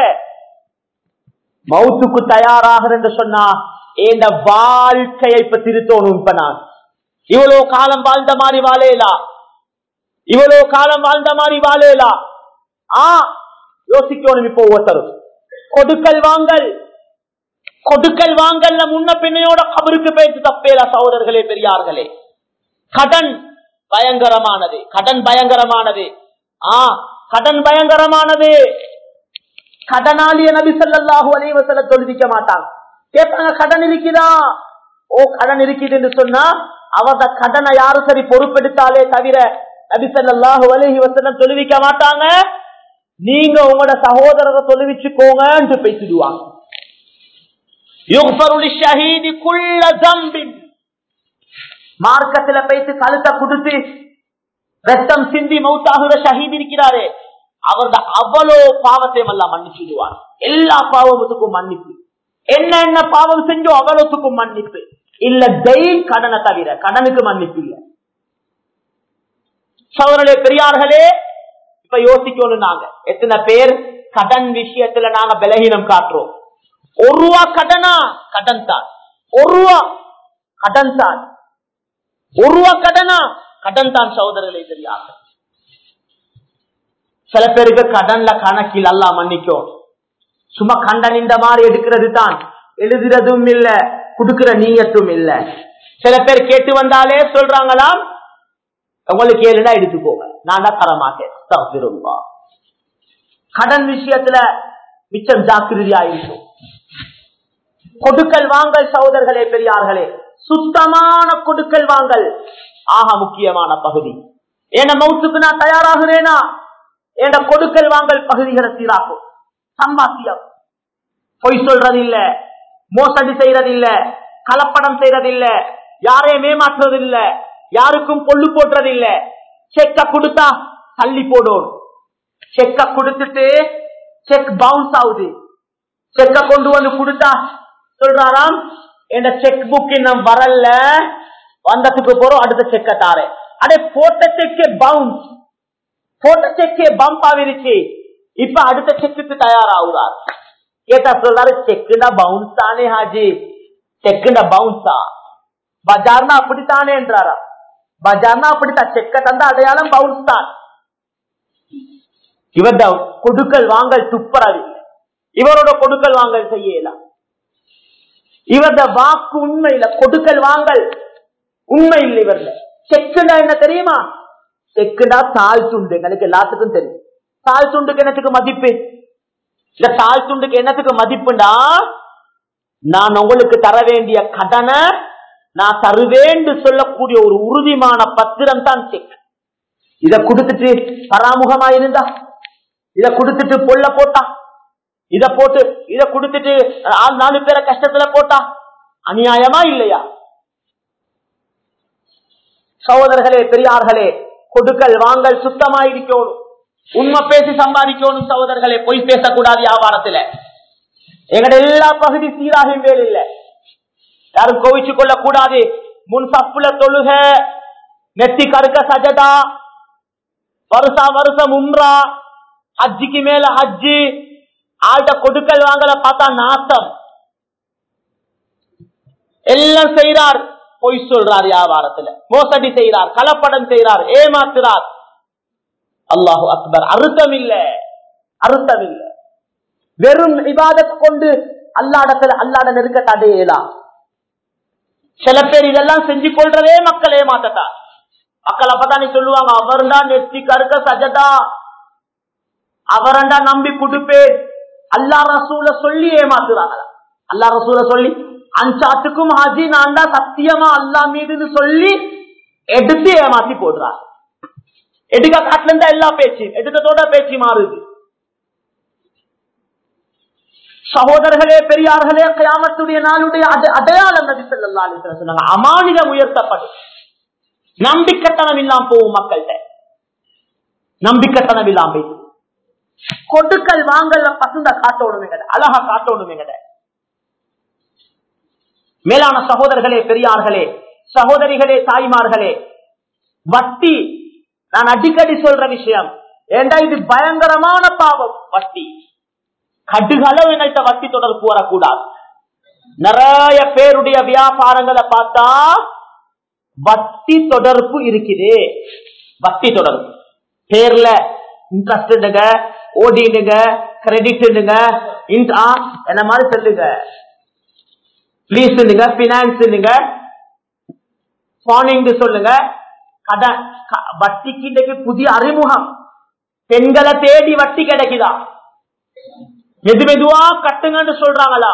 மௌத்துக்கு தயாராகிற என்று சொன்னா இந்த வாழ்க்கையை இப்ப திருத்தணும். இப்ப நான் இவ்வளவு காலம் வாழ்ந்த மாதிரி வாழலாம், இவ்வளவு காலம் வாழ்ந்த மாதிரி வாழலாம். ஆ யோசிக்கணும். இப்போ ஒருத்தரும் கொடுக்கல் வாங்கல் கொடுக்கல் வாங்கல்ல முன்ன பின்னையோட கபருக்கு பேச்சு தப்பேல. சகோதரர்களே, பெரியார்களே, கடன் பயங்கரமானது, கடன் பயங்கரமானது. ஆ கடன் பயங்கரமானது. கடனாளிய நபி ஸல்லல்லாஹு அலைஹி வஸல்லம் தொழுவிக்க மாட்டாங்க. கேட்பாங்க, கடன் இருக்குதா? ஓ கடன் இருக்குது என்று சொன்னா அவத கடனை யாரு சரி பொறுப்பெடுத்தாலே தவிர நபி ஸல்லல்லாஹு அலைஹி வஸல்லம் தொழுவிக்க மாட்டாங்க. நீங்க உங்களோட சகோதரரை தொழுவிச்சுக்கோங்க என்று பேசிடுவாங்க. யுக்ஃபரு லிஷஹீதி குல்ல ஸம்பின், மார்க்கத்துல பேசி கழுத்தை குடுத்து ரத்தம் சிந்தி மௌத்தாகுற ஷஹீத் இருக்கிறாரே, அவரது அவ்வளவு பாவத்தையும் எல்லாம் மன்னிச்சுடுவார். எல்லா பாவத்துக்கும் மன்னிப்பு. என்ன என்ன பாவம் செஞ்சோ அவ்வளவுக்கும் மன்னிப்பு இல்ல. தெய்வ கடனை தவிர கடனுக்கு மன்னிப்பு இல்ல. சகோதரர்களே, பெரியார்களே, இப்ப யோசிக்கணும், நாங்க எத்தனை பேர் கடன் விஷயத்துல நாங்க பலகீனம் காட்டுறோம். ஒரு ரூபா கடனா கடன் தான், ஒரு ரூபா கடன் தான், ஒரு ரூபா கடனா கடன் தான். சகோதரர்களே தெரியாது, சில பேருக்கு கடன்ல கணக்கில் அல்லா மன்னிக்கும், சும்மா கண்டன் இந்த மாதிரி எடுக்கிறது தான், எழுதுறதும் இல்ல, குடுக்கிற நீயத்தும் இல்ல. சில பேர் கேட்டு வந்தாலே சொல்றாங்களாம், உங்களுக்கு ஏழுனா எடுத்துக்கோங்க, நான் தான் தரமாட்டேன். கடன் விஷயத்துல மிச்சம் ஜாக்கிரதையா இருக்கும். கொடுக்கல் வாங்கல் சகோதரர்களே பெரியார்களே, சுத்தமான கொடுக்கல் வாங்கல் ஆக முக்கியமான பகுதி. ஏன்னா மௌத்துக்கு நான் தயாராகிறேனா, என்ற கொடுக்கல் வாங்கல் பகுதிகளை சீராக்கும். சம்பாத்தியம், பொய் சொல்றது இல்ல, மோசடி செய்யறது இல்ல, கலப்படம் செய்யறது இல்ல, யாரையும் ஏமாற்றுறது இல்ல, யாருக்கும் பொல்லு போடுறது இல்ல. செக்க கொடுத்தா தள்ளி போடும், செக்க கொடுத்துட்டு செக் பவுன்ஸ் ஆகுது, செக்க கொண்டு வந்து கொடுத்தா சொல்றாராம் என்ற செக் புக் இன்னும் வரல, வந்ததுக்கு போறோம் அடுத்த செக்க தாரே. அடே போட்ட செக்கே பவுன்ஸ், போட்ட செக்கே பம்ப் ஆகிருச்சு, இப்ப அடுத்த செக்குக்கு தயாராகுறார். கேட்டா சொல்றாரு செக்குண்டா பவுன்ஸ் தானே ஹாஜி, செக்குண்டா பவுன்ஸா, பஜார்னா அப்படித்தானே என்றாரா, பஜார்னா அப்படித்தான், செக்க தந்தா அடையாளம் பவுன்ஸ் தான். இவர கொடுக்கல் வாங்கல் துப்புறது, இவரோட கொடுக்கல் வாங்கல் செய்யலாம். இவரது வாக்கு உண்மை இல்ல, கொடுக்கல் வாங்கல் உண்மை இல்லை. இவர்ல செக்குண்டா என்ன தெரியுமா, செக்குண்டா தாழ் துண்டு, எனக்கு எல்லாத்துக்கும் தெரியும். தாழ் துண்டுக்கு என்னத்துக்கு மதிப்பு, இந்த தாழ் துண்டுக்கு என்னத்துக்கு மதிப்புண்டா, நான் உங்களுக்கு தர வேண்டிய கடனை நான் தருவேன் சொல்லக்கூடிய ஒரு உறுதிமான பத்திரம் தான் செக். இத கொடுத்துட்டு பராமுகமா இருந்தா, இத கொடுத்துட்டு பொல்ல போட்டா, இத போட்டு இத கொடுத்துட்டு நாலு பேரை கஷ்டத்துல போட்டா அநியாயமா இல்லையா? சகோதரர்களே பெரியார்களே, கொடுக்கல் வாங்கல் சுத்தமா இருக்கணும், உண்மை பேசி சம்பாதிக்கணும். சகோதரர்களே பொய் பேசக்கூடாது வியாபாரத்துல. எங்கட எல்லா பகுதி சீராக வேல் இல்ல, யாரும் கோவிச்சு கொள்ள கூடாது. முன் சப்புல தொழுக, நெத்தி கருக்க சஜதா, வருஷா வருஷம் உம்ரா, ஹஜ்ஜிக்கு மேல ஹஜ்ஜி, ஆள்கிட்ட கொடுக்கல் வாங்கல பார்த்தா நாசம். எல்லாம் செய்யறார், பொய் சொல்றார், வியாபாரத்துல மோசடி செய்யறார், கலப்படம் செய்யறார், ஏமாத்துறார். அல்லாஹு அக்பர். அர்த்தம் இல்ல, அர்த்தம் இல்ல. வெறும் இபாதத் கொண்டு அல்லாடத்துல அல்லாட நெருக்க தடையலாம். சில பேர் இதெல்லாம் செஞ்சு கொள்றதே மக்கள் ஏமாத்தா. மக்கள் அப்பதானே சொல்லுவாங்க, அவர்டா நெத்தி கருக்க சஜதா, அவரண்டா நம்பி கொடுப்பேன், அல்லா ரசூல சொல்லி ஏமாத்துறாங்களா. அல்லா ரசூல சொல்லி அஞ்சாத்துக்கும் ஹாஜி நான்டா சத்தியமா அல்லா மீதுன்னு சொல்லி எடுத்து ஏமாத்தி போடுறாங்க. எடுக்க காட்டுல இருந்தா எல்லா பேச்சு, எடுத்ததோட பேச்சு மாறுது. சகோதரர்களே பெரியார்களே, கியாமத்துடைய நாளுடைய அடையாளம் நபி ஸல்லல்லாஹு அலைஹி வஸல்லம் சொன்னாங்க, அமானிதம் உயர்த்தப்படும். நம்பிக்கைத்தனம் இல்லாம போகும் மக்கள்கிட்ட, நம்பிக்கைத்தனம் இல்லாம போய் கொடுக்கல் வாங்கல பசுந்த காட்டோடுமே, அழகா காட்டோடுமே. மேலான சகோதரர்களே பெரியார்களே, சகோதரிகளே, தாய்மார்களே, வட்டி நான் அடிக்கடி சொல்ற விஷயம். ஏண்டா இது பயங்கரமான பாவம். வட்டி கடுகளவு எங்கள்கிட்ட வட்டி தொடர்பு வரக்கூடாது. நிறைய பேருடைய வியாபாரங்களை பார்த்தா வட்டி தொடர்பு இருக்குது. வட்டி தொடர்பு பேர்ல இன்ட்ரெஸ்ட், ஓடிடுங்க, கிரெடிட் என்ன மாதிரி சொல்லுங்க, பிளீஸ் பினான்ஸ் சொல்லுங்க. கடன் வட்டிக்கு இன்னைக்கு புதிய அறிமுகம். பெண்களை தேடி வட்டி கிடைக்குதா, மெது மெதுவா கட்டுங்கன்னு சொல்றாங்களா,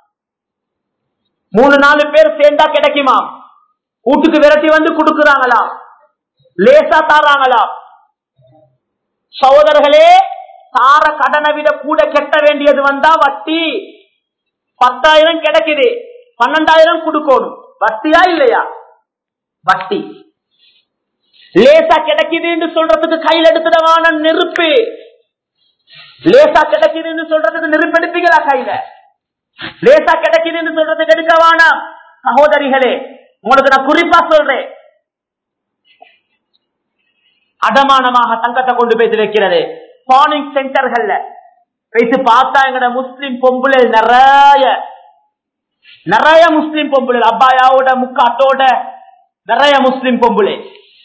மூணு நாலு பேர் சேர்ந்தா கிடைக்குமா, வீட்டுக்கு விரட்டி வந்து கொடுக்குறாங்களா, லேசா தாராங்களா. சகோதரர்களே, தார கடனை விட கூட கெட்ட வேண்டியது வந்தா வட்டி. பத்தாயிரம் கிடைக்குது, பன்னெண்டாயிரம் கொடுக்கணும். வட்டியா இல்லையா? வட்டி. லேசா கிடைக்குதுன்னு சொல்றதுக்கு கையில் எடுத்துடவான நெருப்பு. லேசா கிடைக்குதுன்னு சொல்றதுக்கு நெருப்பு எடுப்பீங்களா கையில? லேசா கிடைக்குதுன்னு சொல்றதுக்கு எடுக்கவான. சகோதரிகளே, உங்களுக்கு நான் குறிப்பா சொல்றேன், அடமானமாக தங்கத்தை கொண்டு போய் வைக்கிறது. பானிங் சென்டர்கள்ல வைத்து பார்த்தா எங்கட முஸ்லிம் பொம்புல நிறைய நிறைய முஸ்லிம் பொம்புல அப்பாயாவோட முக்காட்டோட நிறைய முஸ்லிம் பொம்புலே.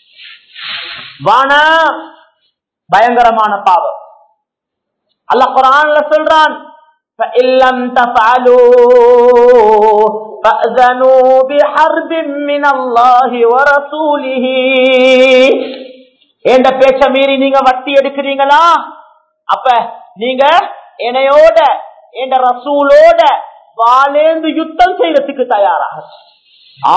வானா பயங்கரமான பாவம். அல்லாஹ் குர்ஆன்ல சொல்றான், فَإِلَّمْ تَفْعَلُوا فَأْذَنُوا بِحَرْبٍ مِّنَ اللَّهِ وَرَسُولِهِ. என்ற பேச்ச மீறி நீங்க வட்டி எடுக்கிறீங்களா, அப்ப நீங்க என்னையோட என்ற ரசூலோட வாளேந்து யுத்தம் செய்யறதுக்கு தயாராக. ஆ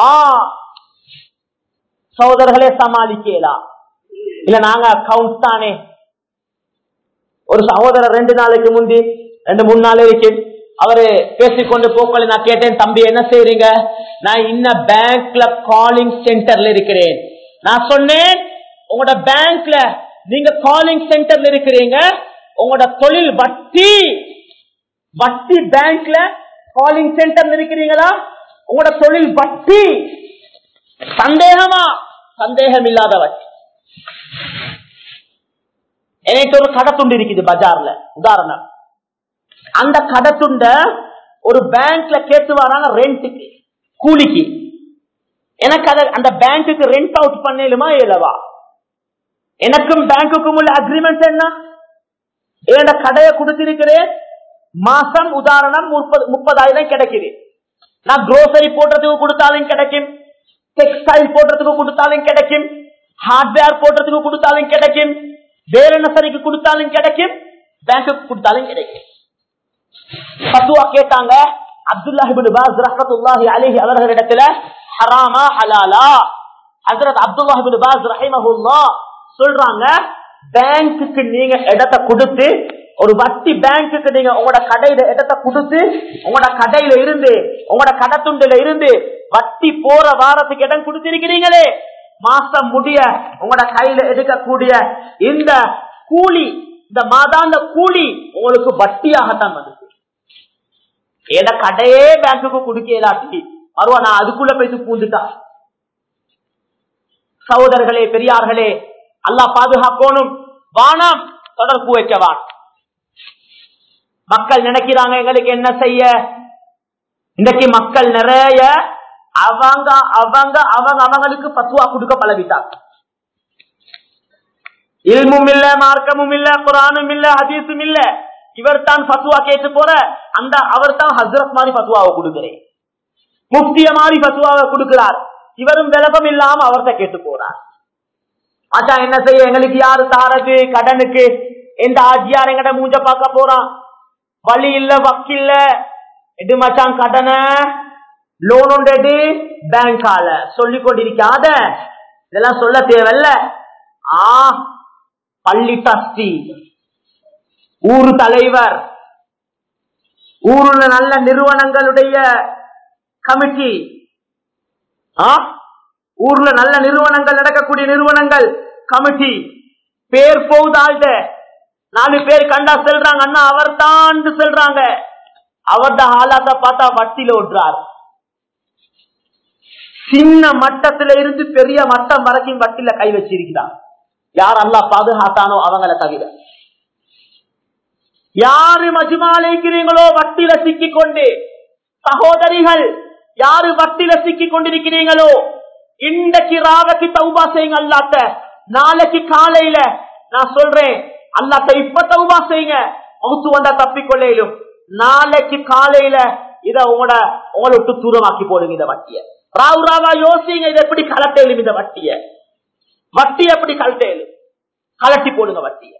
சகோதரர்களே, சமாளிக்கலாம் இல்ல நாங்க அக்கவுண்ட் தானே. ஒரு சகோதரர் ரெண்டு நாளைக்கு முந்தி ரெண்டு மூணு நாள் இருக்கு அவரு பேசிக்கொண்டு போக்கல. நான் கேட்டேன், தம்பி என்ன செய்றீங்க? நான் இன்ன பேங்க்ல காலிங் சென்டர்ல இருக்கிறேன். நான் சொன்னேன், உங்களோட பேங்க்ல நீங்க காலிங் சென்டர்ல இருக்கிறீங்க, உங்களோட தொழில் வட்டி வட்டி பேங்க்ல காலிங் சென்டர்ல இருக்கிறீங்களா, உங்களோட தொழில் வட்டி. சந்தேகமா? சந்தேகம் இல்லாத வட்டி. எனக்கு ஒரு கடை துண்டு இருக்குது பஜார்ல, உதாரணம். அந்த கடை துண்ட ஒரு பேங்க்ல கேட்டு வராங்க ரெண்டுக்கு, கூலிக்கு. எனக்கு அதை அந்த பேங்குக்கு ரெண்ட் அவுட் பண்ணலுமா இல்லவா? எனக்கும் பேங்குக்கும் உள்ள அக்ரிமெண்ட் என்ன? என் கடையை கொடுத்திருக்கிறேன், மாசம் உதாரணம் முப்பது முப்பதாயிரம் கிடைக்குது. நான் குரோசரி போடுறதுக்கு கொடுத்தாலும் கிடைக்கும், டெக்ஸ்டைல் போடுறதுக்கு கொடுத்தாலும் கிடைக்கும், ஹார்ட்வேர் போடுறதுக்கு கொடுத்தாலும் கிடைக்கும், வேற நசரிக்கு கொடுத்தாலும் கிடைக்கும், பேங்குக்கு கொடுத்தாலும் கிடைக்கும். ஃபத்வா கேட்டாங்க அப்துல்லாஹ் இப்னு பாஸ் ரஹ்மத்துல்லாஹி அலைஹி அவர்களிடத்துல, ஹராமா ஹலாலா? ஹஜ்ரத் அப்துல்லாஹ் இப்னு பாஸ் ரஹிமஹுல்லாஹ் சொல்றாங்க, பேங்குக்கு நீங்க இடத்தை கொடுத்து, ஒரு வட்டி பேங்குக்கு நீங்க உங்களோட கடையில இடத்தை கொடுத்து, உங்களோட கடையில இருந்து உங்களோட கடை துண்டுல இருந்து வட்டி போற வாரத்துக்கு இடம் கொடுத்திருக்கிறீங்களே, மாசம் முடிய உங்களோட கையில எடுக்கக்கூடிய இந்த கூலி, இந்த மாதாந்த கூலி உங்களுக்கு வட்டியாகத்தான் வந்து. ஏட கடையே பேங்குக்கு கொடுக்கலாட்டி மறுவா நான் அதுக்குள்ள போயிட்டு பூந்துட்டா. சகோதரர்களே, பெரியார்களே, அல்லாஹ் பாதுகாக்கணும். வானம் தொடர்பு வைக்கவான். மக்கள் நினைக்கிறாங்க எங்களுக்கு என்ன செய்ய. இன்றைக்கு மக்கள் நிறைய அவங்க அவங்க அவங்க அவங்களுக்கு பத்துவா கொடுக்க பழகிட்டாங்க. இல்மும் இல்ல, மார்க்கமும் இல்ல, குர்ஆனும் இல்ல, ஹதீஸும் இல்ல. இவர் தான் பத்துவா கேட்டு போற அந்த அவர் தான் ஹஸ்ரத் மாதிரி பத்துவாவை கொடுக்கிறேன், முஃப்திய மாதிரி பத்துவாவை கொடுக்கிறார். இவரும் விளக்கம் இல்லாம அவர்கிட்ட கேட்டு போறார். ஆச்சா என்ன செய்ய, எங்களுக்கு யாரு தாரது கடனுக்கு? எந்த ஆஜியார் எங்கட மூஞ்ச பார்க்க போறான்? வழி இல்ல, வக்கில்ல. எடு மச்சான் கடனை லோன் ஒன்று பேங்கால சொல்லி கொண்டிருக்காத, இதெல்லாம் சொல்ல தேவையில்ல. ஆ பள்ளி டஸ்டி, ஊரு தலைவர், ஊருல நல்ல நிறுவனங்களுடைய கமிட்டி, ஊர்ல நல்ல நிறுவனங்கள் நடக்கக்கூடிய நிறுவனங்கள் கமிட்டி பேர் போகுதாழ்த நாலு பேர் கண்டா செல்றாங்க, அண்ணா அவர் தான் செல்றாங்க. அவர்த ஆளாத்த பார்த்தா வட்டியில ஓட்டுறார். சின்ன மட்டத்தில இருந்து பெரிய மட்டம் வரைக்கும் வட்டில கை வச்சிருக்கிறார். யார் அல்லாஹ் பாதுகாத்தானோ அவங்களை தவிர. யாரு மஜ்மாலைக்கிறீங்களோ வட்டில சிக்கிக் கொண்டு, சகோதரிகள் யாரு வட்டில சிக்கிக் கொண்டிருக்கிறீங்களோ, இன்றைக்கு ராவக்கு தௌபா செய்யுங்க அல்லாஹ்ட்ட. நாளைக்கு காலையில நான் சொல்றேன், அல்லாஹ்ட்ட இப்ப தௌபா செய்யுங்க, மௌத்து வந்தா தப்பிக்கொள்ளையிலும். நாளைக்கு காலையில இத உங்களோட உங்களை விட்டு தூரமாக்கி போடுங்க இந்த வட்டிய. ராவு ராவா யோசிங்க, இதை எப்படி கலட்டேலும் இந்த வட்டிய. வட்டி எப்படி கலட்டேலும் கலட்டி போடுங்க வட்டிய.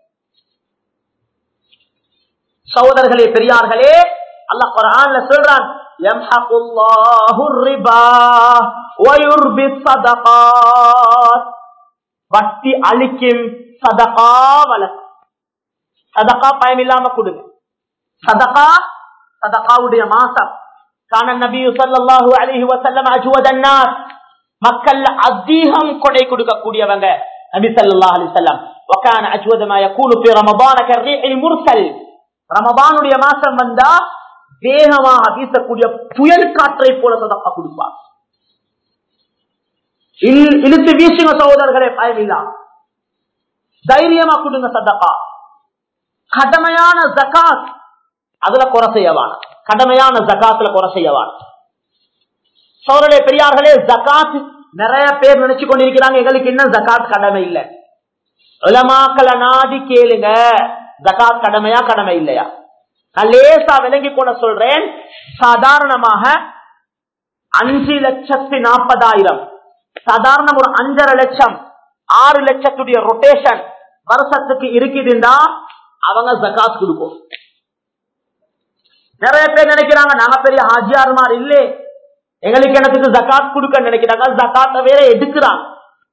சகோதரர்களே, பெரியார்களே, அல்லாஹ் குர்ஆன்ல சொல்றான், யம்ஹகுல்லாஹு ரிபா வயுர்பி ஸதகாத். வட்டி அளிக்கும், சதகா வளர்க்கும். சதகா பயம் இல்லாம கொடுங்க. சதகா சதகாவுடைய மாசம். கான நபி ஸல்லல்லாஹு அலைஹி வஸல்லம் அஜ்வதன் நாஸ், மக்கள் அதிகம் கொடை கொடுக்கக்கூடியவங்க நபி ஸல்லல்லாஹு அலைஹி வஸல்லம். வகான அஜ்வத மா யகூனு ஃபீ ரமதான் கர்ரீஹில் முர்சல். ரமதானுடைய மாசம் வந்தா வேகமாக வீசக்கூடிய புயல் காற்றை போல சதகா கொடுப்பார். இழுத்து வீசுங்க சகோதரர்களே, பயமில்லா. தைரியமா கொடுங்க சதகா. கடமையான ஜகாத் அதுல குறை செய்யவான், கடமையான ஜகாத்துல குறை செய்யவான். சோழர்களே பெரியார்களே, ஜகாத் நிறைய பேர் நினைச்சு கொண்டிருக்கிறாங்க எங்களுக்கு இன்னும் ஜகாத் கடமை இல்லை. உலமாக்களை நாடி கேளுங்க, ஜகாத் கடமையா கடமை இல்லையா? நான் லேசா விளங்கி கொள்ள சொல்றேன். சாதாரணமாக அஞ்சு லட்சத்தி நாற்பதாயிரம், சாதாரண ஒரு அஞ்சரை லட்சம் ஆறு லட்சத்துடைய ரொட்டேஷன் வருஷத்துக்கு இருக்குதுன்னா அவங்க ஜகாத் கொடுக்கும். நிறைய பேர் நினைக்கிறாங்க நாங்க பெரிய ஹாஜியார் மாதிரி இல்லே, எங்களுக்கு எனக்கு ஜகாத் கொடுக்க நினைக்கிறாங்க. ஜகாத்த வேற எடுக்கிறாங்க.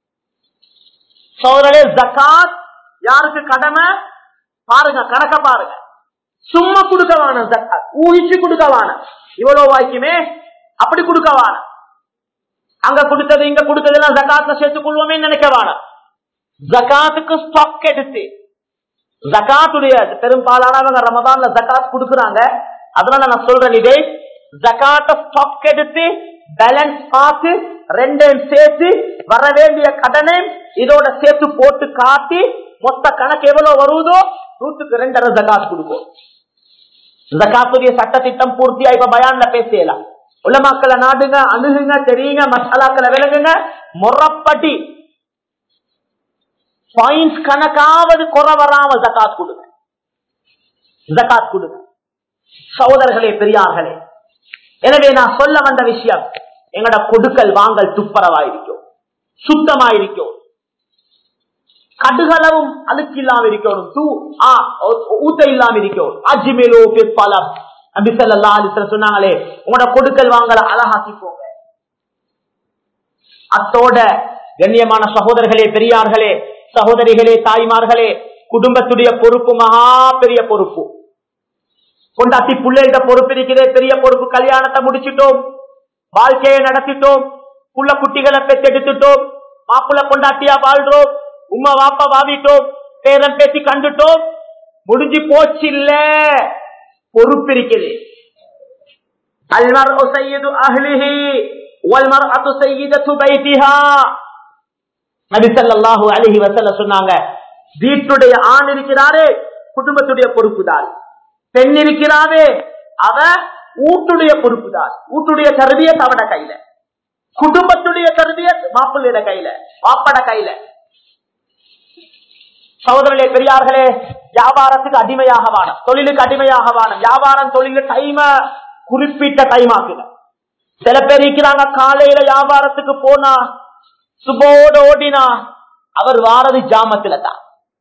சோதரே ஜகாத் யாருக்கு கடமை பாருங்க, கணக்க பாருங்க. சும்மா கொடுக்கவான ஜகாத், ஊழிச்சு கொடுக்கவான, இவ்வளவு வாய்க்குமே அப்படி கொடுக்கவான, அங்க கொடுத்தது இங்க கொடுத்ததெல்லாம் ஜகாத்ல சேர்த்துக் கொள்வோமே நினைக்கவான. ஜகாத்துக்கு ஸ்டாக் எடுத்து, ஜகாத்துடைய பெரும்பாலானவங்க ரமதான்ல ஜகாத் கொடுக்குறாங்க. அதனால நான் சொல்றேன், இதே ஜகாத்த ஸ்டாக் எடுத்து பேலன்ஸ் பார்த்து ரெண்டையும் சேர்த்து வர வேண்டிய கடனை இதோட சேர்த்து போட்டு காட்டி மொத்த கணக்கு எவ்வளவு வருவதோ நூற்றுக்கு ரெண்டரை ஜகாத் கொடுக்கும். ஜகாத்துடைய சட்ட திட்டம் பூர்த்தியா இப்ப பயான்ல பேசலாம். உலமாக்களை நாடுங்க, அணுகுங்க, தெரியுங்க, மசாலாக்களை விளங்குங்க. முறப்படி பாயிண்ட்ஸ் கணக்காவது குறை வராம ஜகாத் கொடுங்க, ஜகாத் கொடுங்க. சகோதரர்களே பெரியார்களே, எனவே நான் சொல்ல வந்த விஷயம், எங்கட கொடுக்கல் வாங்கல் துப்பரவாயிருக்கும், சுத்தமாயிருக்கும், கடுகளவும் அழுக்கு இல்லாம இருக்கணும், ஊத்த இல்லாம இருக்கணும். அஜ்மேலோ பிற்பலம் நபி ஸல்லல்லாஹு அலைஹி வஸல்லம் சொன்னாங்களே, உங்களோட கொடுக்கல் வாங்கல அழகாக்கிக்கோங்க. அத்தோட கண்ணியமான சகோதரர்களே பெரியார்களே சகோதரிகளே தாய்மார்களே, குடும்பத்துடைய பொறுப்பு மகா பெரிய பொறுப்பு. கொண்டாட்டி பிள்ளைகிட்ட பொறுப்பு இருக்கிறதே பெரிய பொறுப்பு. கல்யாணத்தை முடிச்சிட்டோம், வாழ்க்கையை நடத்திட்டோம், புள்ள குட்டிகளை பெற்றெடுத்துட்டோம், மாப்பிள்ள கொண்டாட்டியா வாழ்றோம், உம்மா வாப்பா வாவிட்டோம், பேரன் பேசி கண்டுட்டோம், முடிஞ்சு போச்சு இல்ல, பொறுப்பு இருக்குது. அல்மர்உ சய்யிது அஹ்லிஹி வல்மர்அத்து சய்யிதத்து பைத்திஹா. நபி ஸல்லல்லாஹு அலைஹி வஸல்லம் சொன்னாங்க, வீட்டுடைய ஆண் இருக்கிறாரே குடும்பத்துடைய பொறுப்புதார், பெண் இருக்கிறாவே அவ ஊட்டுடைய பொறுப்புதார். ஊட்டுடைய தர்பியத் அவட கையில, குடும்பத்துடைய தர்பியத் மாப்பிள்ளையோட கையில, வாப்பட கையில. சகோதரர்களே பெரியார்களே, வியாபாரத்துக்கு அடிமையாக வானம், தொழிலுக்கு அடிமையாக வானம். வியாபாரம் தொழில டைம குறிப்பிட்ட டைம் ஆக்குங்க. சில பேர் இருக்கிறாங்க, காலையில வியாபாரத்துக்கு போனா சுபோட ஓடினா அவர் வாரது ஜாமத்துல தான்.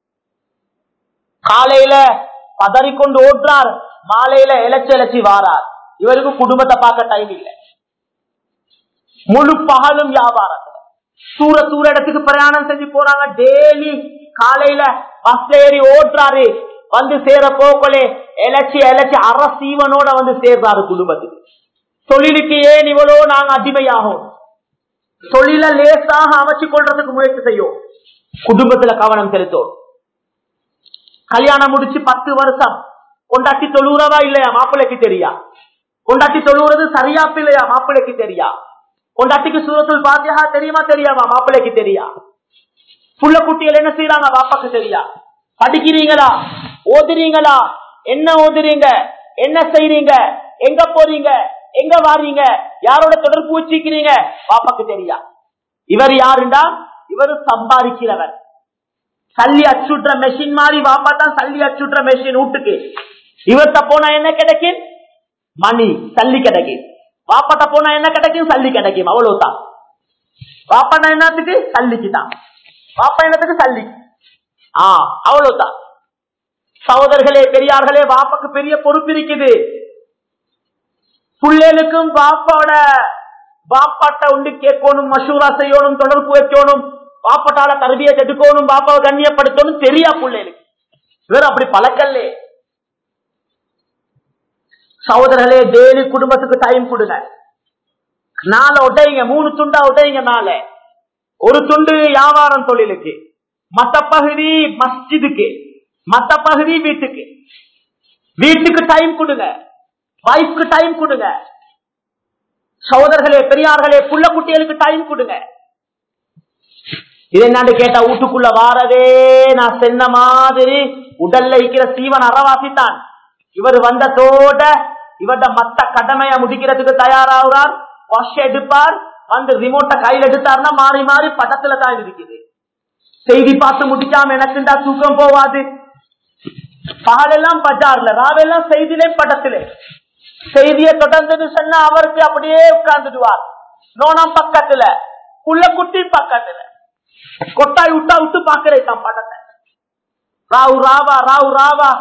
காலையில பதறிக்கொண்டு ஓடுறார், மாலையில இலச்சி இலச்சி வாரார். இவருக்கு குடும்பத்தை பார்க்க டைம் இல்லை, முழு பகலும் வியாபாரத்துல. தூர தூர இடத்துக்கு பிரயாணம் செஞ்சு போறாங்க, டெய்லி காலையில பஸ் ஏறி ஓடுறாரு, வந்து சேர போக்கலே இலச்சி இலச்சி அரசீவனோட வந்து சேர்றாரு குடும்பத்துக்கு. தொழிலுக்கு ஏன் இவ்வளோ நாங்க அடிமையாகும்? தொழில லேசாக அமைச்சு கொள்றதுக்கு முயற்சி செய்யும், குடும்பத்துல கவனம் செலுத்தும். கல்யாணம் முடிச்சு பத்து வருஷம் கொண்டாட்டி தொழுறவா இல்லையா மாப்பிள்ளைக்கு தெரியா, கொண்டாட்டி தொழுறது சரியா இல்லையா மாப்பிள்ளைக்கு தெரியா, கொண்டாட்டிக்கு சூரத்துல் ஃபாத்திஹா தெரியுமா தெரியாமா மாப்பிள்ளைக்கு தெரியா, புள்ள குட்டிகள் என்ன செய்யறாங்க பாப்பாக்கு தெரியா. படிக்கிறீங்களா, ஓதுறீங்களா, என்ன ஓதுறீங்க, என்ன செய்றீங்க, எங்க போறீங்க, எங்க வாரீங்க, யாரோட தொடர்பு வச்சுக்கிறீங்க பாப்பாக்கு தெரியா. இவர் யாருண்டா, இவர் சம்பாதிக்கிறவர். சல்லி அச்சுற்ற மெஷின் மாதிரி வாப்பா தான் சல்லி அச்சுற்ற மெஷின் வீட்டுக்கு. இவர்கிட்ட போனா என்ன கிடைக்கும், மணி சல்லி கிடைக்கும். வாப்பாட்ட போனா என்ன கிடைக்கும், சல்லி கிடைக்கும். அவ்வளவுதான். வாப்பாட்ட என்னத்துக்கு, சல்லிக்கு தான். வாப்பா என்னத்துக்கு, சல்லி. ஆஹ் அவ்வளவுதான். சகோதரர்களே பெரியார்களே, வாப்பாக்கு பெரிய பொறுப்பு இருக்குது. பிள்ளைகளுக்கும் பாப்பாவோட பாப்பாட்ட உண்டு கேட்கணும், மசூரா செய்யணும், தொடர்பு வைக்கணும், பாப்பாட்டால தர்பியத் எடுக்கணும், பாப்பாவை கண்ணியப்படுத்தணும் தெரியா பிள்ளைகளுக்கு. வேற அப்படி பழக்கல்லே. சகோதரர்களே, டெய்லி குடும்பத்துக்கு டைம் கொடுங்க. நாளை ஒட்டைங்க, மூணு துண்டா ஒட்டைங்க. நாளை ஒரு துண்டு வியாபாரம் தொழிலுக்கு, மத்த பகுதி மஸ்ஜிதுக்கு, மத்த பகுதி வீட்டுக்கு. வீட்டுக்கு டைம் கொடுங்க, வைஃப்க்கு டைம் கொடுங்க. சகோதரர்களே பெரியார்களே, புள்ள குட்டிகளுக்கு டைம் கொடுங்க. இது என்னன்னு கேட்டா வீட்டுக்குள்ள வாரதே நான் சொன்ன மாதிரி உடல்ல இருக்கிற சீவன் அறவாசித்தான். இவர் வந்ததோட இவட மத்த கடமையை முடிக்கிறதுக்கு தயாராகிறார். வாஷ் எடுப்பார், வந்து ரிமோட்டை கையில் எடுத்தார்னா மாறி மாறி படத்துல தான் இருக்குது. செய்தி பார்த்து முடிக்காம எனக்குண்டா தூக்கம் போவாது. பகலெல்லாம் பஜார்ல, ராவெல்லாம் செய்திலே படத்திலே. செய்தியை தொடர்ந்து சொன்னா அவருக்கு அப்படியே உட்கார்ந்துடுவார். நோனம் பக்கத்துல, புள்ள குட்டி பக்கத்துல, கொட்டாய் விட்டா விட்டு பாக்குறேன் படத்தை. ராவு ராவா ராவு ராவா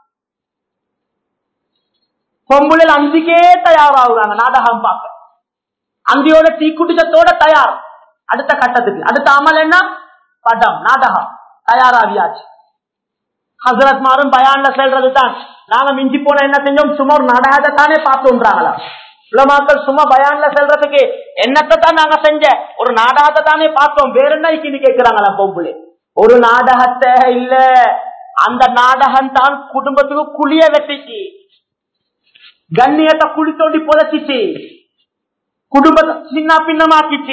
பொம்புளில் அந்திக்கே தயாராகுறாங்க நாடகம் பார்க்க. அந்தியோட தீ குடிச்சத்தோட தயார் அடுத்த கட்டத்துக்கு. அடுத்த அமல் என்ன? படம், நாடகம் தயாராகியாச்சு. ஹசரத் மாரும் பயான்ல செல்றது தான். நாங்க மிஞ்சி போன என்ன செஞ்சோம்? சும்மா ஒரு நாடகத்தை தானே பார்த்தோம்ன்றாங்களா உலமாக்கள். சும்மா பயான்ல செல்றதுக்கு என்னத்தை தான் நாங்க செஞ்ச ஒரு நாடகத்தை தானே பார்த்தோம், வேற என்ன இக்கின்னு கேட்கிறாங்களா பொம்புளே. ஒரு நாடகத்தை இல்ல, அந்த நாடகம் தான் குடும்பத்துக்கு குளிய வெட்டிச்சு, கண்ணியத்தை குழி தோண்டி புதைச்சிச்சு, குடும்பத்தை சின்ன பின்னமாக்கிச்சு.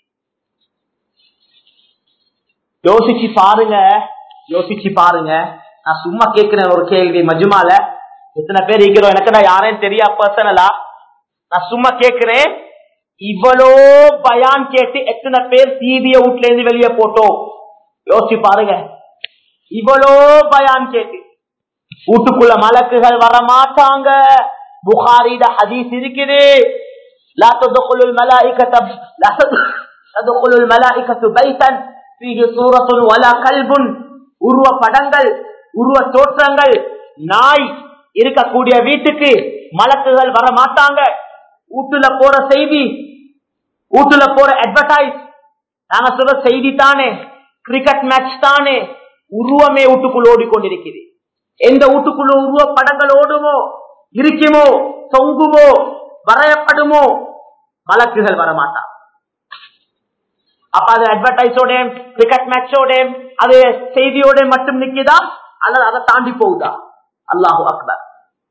யோசிச்சு பாருங்க, யோசிச்சு பாருங்க. நான் சும்மா கேட்கிறேன் ஒரு கேள்வி. மஜ்மால எத்தனை பேர் இருக்கிறோம் எனக்கு நான் யாரையும் தெரியா பர்சனலா. நான் சும்மா கேட்கிறேன், இவ்வளோ பயான் கேட்டு எத்தனை பேர் டிவிய வீட்டுல இருந்து வெளியே போட்டோம்? யோசிச்சு பாருங்க. இவ்வளோ பயான் கேட்டு வீட்டுக்குள்ள மலக்குகள் வரமாட்டாங்க. புகாரில ஹதீஸ் இருக்குது, லா ததுகுலுல் மலாயிகத லா ததுகுலுல் மலாயிகத்து பைத்தன் ஃபீஹி சூரத்துன் வலா கல்புன். உருவ படங்கள், உருவ தோற்றங்கள், நாய் இருக்கக்கூடிய வீட்டுக்கு மலக்குகள் வர மாட்டாங்க. வீட்டுல போற செய்தி, வீட்டுல போற அட்வர்டைஸ், நாங்க சொல்ற செய்தி தானே, கிரிக்கெட் மேட்ச் தானே, உருவமே வீட்டுக்குள்ள ஓடிக்கொண்டிருக்கிறது. எந்த வீட்டுக்குள்ள உருவ படங்கள் ஓடுமோ, இருக்குமோ, தொங்குமோ, வரையப்படுமோ, மலக்குகள் வரமாட்டாங்க. அப்ப அது அட்வர்டைஸோட, கிரிக்கெட் மேட்சோட, அது செய்தியோட மட்டும் நிக்குதா அல்லது அதை தாண்டி போகுதா? அல்லாஹு அக்பர்.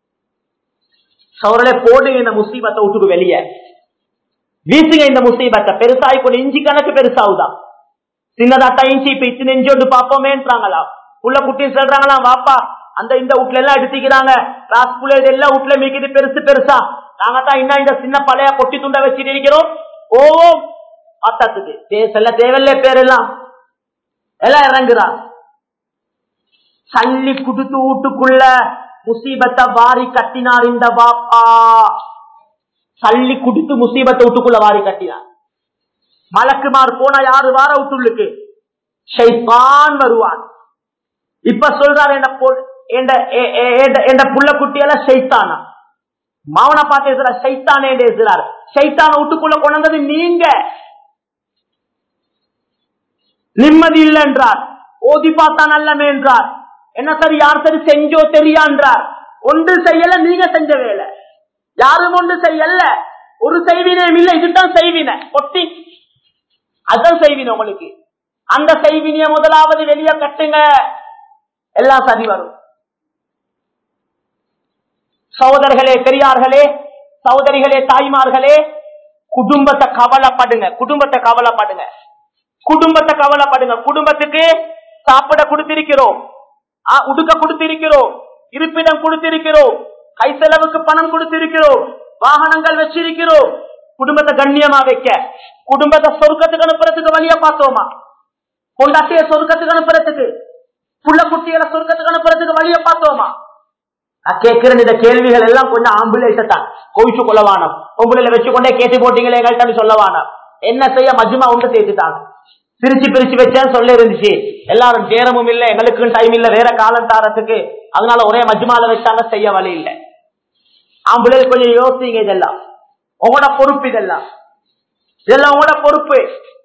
சௌரலே போடுங்க இந்த முசீபத்தை விட்டுக்கு வெளியே வீசுங்க. இந்த முசீபத்தை பெருசாகி கொண்டு இஞ்சி கணக்கு பெருசாகுதா? சின்னதாட்டா இஞ்சி இப்ப இத்தனை இஞ்சி ஒன்று பாப்போமேன்றாங்களா? உள்ள குட்டி சொல்றாங்களா, வாப்பா அந்த இந்த வீட்டுல எல்லாம் எடுத்துக்கிறாங்க, ராஸ்புல இதெல்லாம் வீட்டுல மிக்குது பெருசு பெருசா, நாங்க தான் இன்னும் இந்த சின்ன பழைய கொட்டி துண்டை வச்சுட்டு இருக்கிறோம். ஓம் அத்தத்துக்கு தேசல்ல தேவையில்ல பேர் எல்லாம் எல்லாம் இறங்குறான். சல்லி குடுத்து வீட்டுக்குள்ள முசீபத்தை வாரி கட்டினார் இந்த பாப்பா. சல்லி குடுத்து முசீபத்தை வீட்டுக்குள்ள வாரி கட்டினார். மலக்குமார் போனா யாரு வார வீட்டுள்ளுக்கு? ஷைத்தான் வருவான். இப்ப சொல்றாரு என்ற புள்ள குட்டியெல்லாம் ஷைத்தானா? மாவனை பார்த்து ஷைத்தானே பேசுறாரு. ஷைத்தான வீட்டுக்குள்ள கொண்டது நீங்க. நிம்மதி இல்லை என்றார், ஓதி பார்த்தா நல்லமே என்றார். என்ன சரி, யார் சரி செஞ்சோ தெரியா என்றார். ஒன்று செய்யல, நீங்க செஞ்ச வேலை. யாரும் ஒன்று செய்யல, ஒரு செய்வினையும் இல்லை. இதுதான் செய்வினை கொட்டி, அதான் செய்வினை உங்களுக்கு. அந்த செய்வினைய முதலாவது வெளியே கட்டுங்க, எல்லாம் சரி வரும். சகோதரர்களே, பெரியார்களே, சகோதரிகளே, தாய்மார்களே, குடும்பத்தை கவலைப்படுங்க, குடும்பத்தை கவலைப்படுங்க, குடும்பத்தை கவலைப்படுங்க. குடும்பத்துக்கு சாப்பிட கொடுத்திருக்கிறோம், உடுக்க கொடுத்திருக்கிறோம், இருப்பிடம் கொடுத்திருக்கிறோம், கை செலவுக்கு பணம் கொடுத்திருக்கிறோம், வாகனங்கள் வச்சிருக்கிறோம். குடும்பத்தை கண்ணியமா வைக்க, குடும்பத்தை சொர்க்கத்துக்கு அனுப்புறதுக்கு வழியா பார்த்தோமா? கொண்டாட்டிய சொர்க்கத்துக்கு அனுப்புறதுக்கு, புள்ள குட்டிகளை சொர்க்கத்துக்கு அனுப்புறதுக்கு வழியா பார்த்தோமா? நான் கேட்கிறேன், இந்த கேள்விகள் எல்லாம் கொஞ்சம் ஆம்புலேட்டத்தான் கோவிச்சு கொள்ளவானம். உங்களை வச்சுக்கொண்டே கேட்டு போட்டீங்களே எங்கள்கிட்ட சொல்லவானம். என்ன செய்ய, மஜ்மா ஒன்று சேர்த்துட்டாங்க. பிரிச்சு பிரிச்சு வச்சேன்னு சொல்ல இருந்துச்சு. எல்லாரும் நேரமும் இல்லை, எங்களுக்கும் டைம் இல்லை, வேற காலம் தாரத்துக்கு. அதனால ஒரே மஜ்மால வச்சாங்க, செய்ய வழி இல்லை. ஆம்புலே கொஞ்சம் யோசிங்க, இதெல்லாம் உங்களோட பொறுப்பு, இதெல்லாம் இதெல்லாம் உங்களோட பொறுப்பு.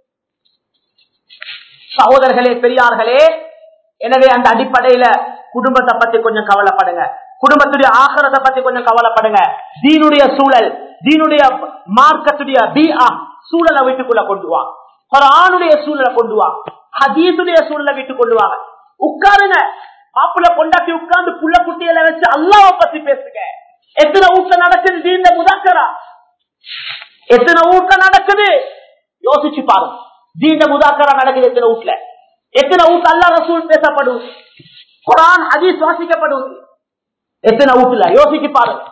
சகோதரர்களே, பெரியார்களே, எனவே அந்த அடிப்படையில குடும்பத்தை பத்தி கொஞ்சம் கவலைப்படுங்க, குடும்பத்துடைய ஆகரத்தை பத்தி கொஞ்சம் கவலைப்படுங்க. தீனுடைய சூழல், தீனுடைய மார்க்கத்துடைய சூழலை வீட்டுக்குள்ள கொண்டு வா, குர்ஆனுடைய சூழலை கொண்டு வா, ஹதீஸுடைய சூழலை வீட்டு கொண்டு வாங்க. உட்காருங்க, மாப்பிள்ள கொண்டாட்டி உட்கார்ந்து புள்ள குட்டியில வச்சு அல்லாஹ்வை பத்தி பேசுங்க. எத்தனை வீட்டுல நடக்குது தீன முதாக்கரா? எத்தனை வீட்டுல நடக்குது? யோசிச்சு பாருங்க. தீண்ட முதாக்கரா நடக்குது எத்தனை வீட்டுல, எத்தனை வீட்டு அல்லாஹ் ரசூல் பேசப்படும், குர்ஆன் ஹதீஸ் வாசிக்கப்படும், எத்தனை வீட்டுல யோசிச்சு பாருங்க.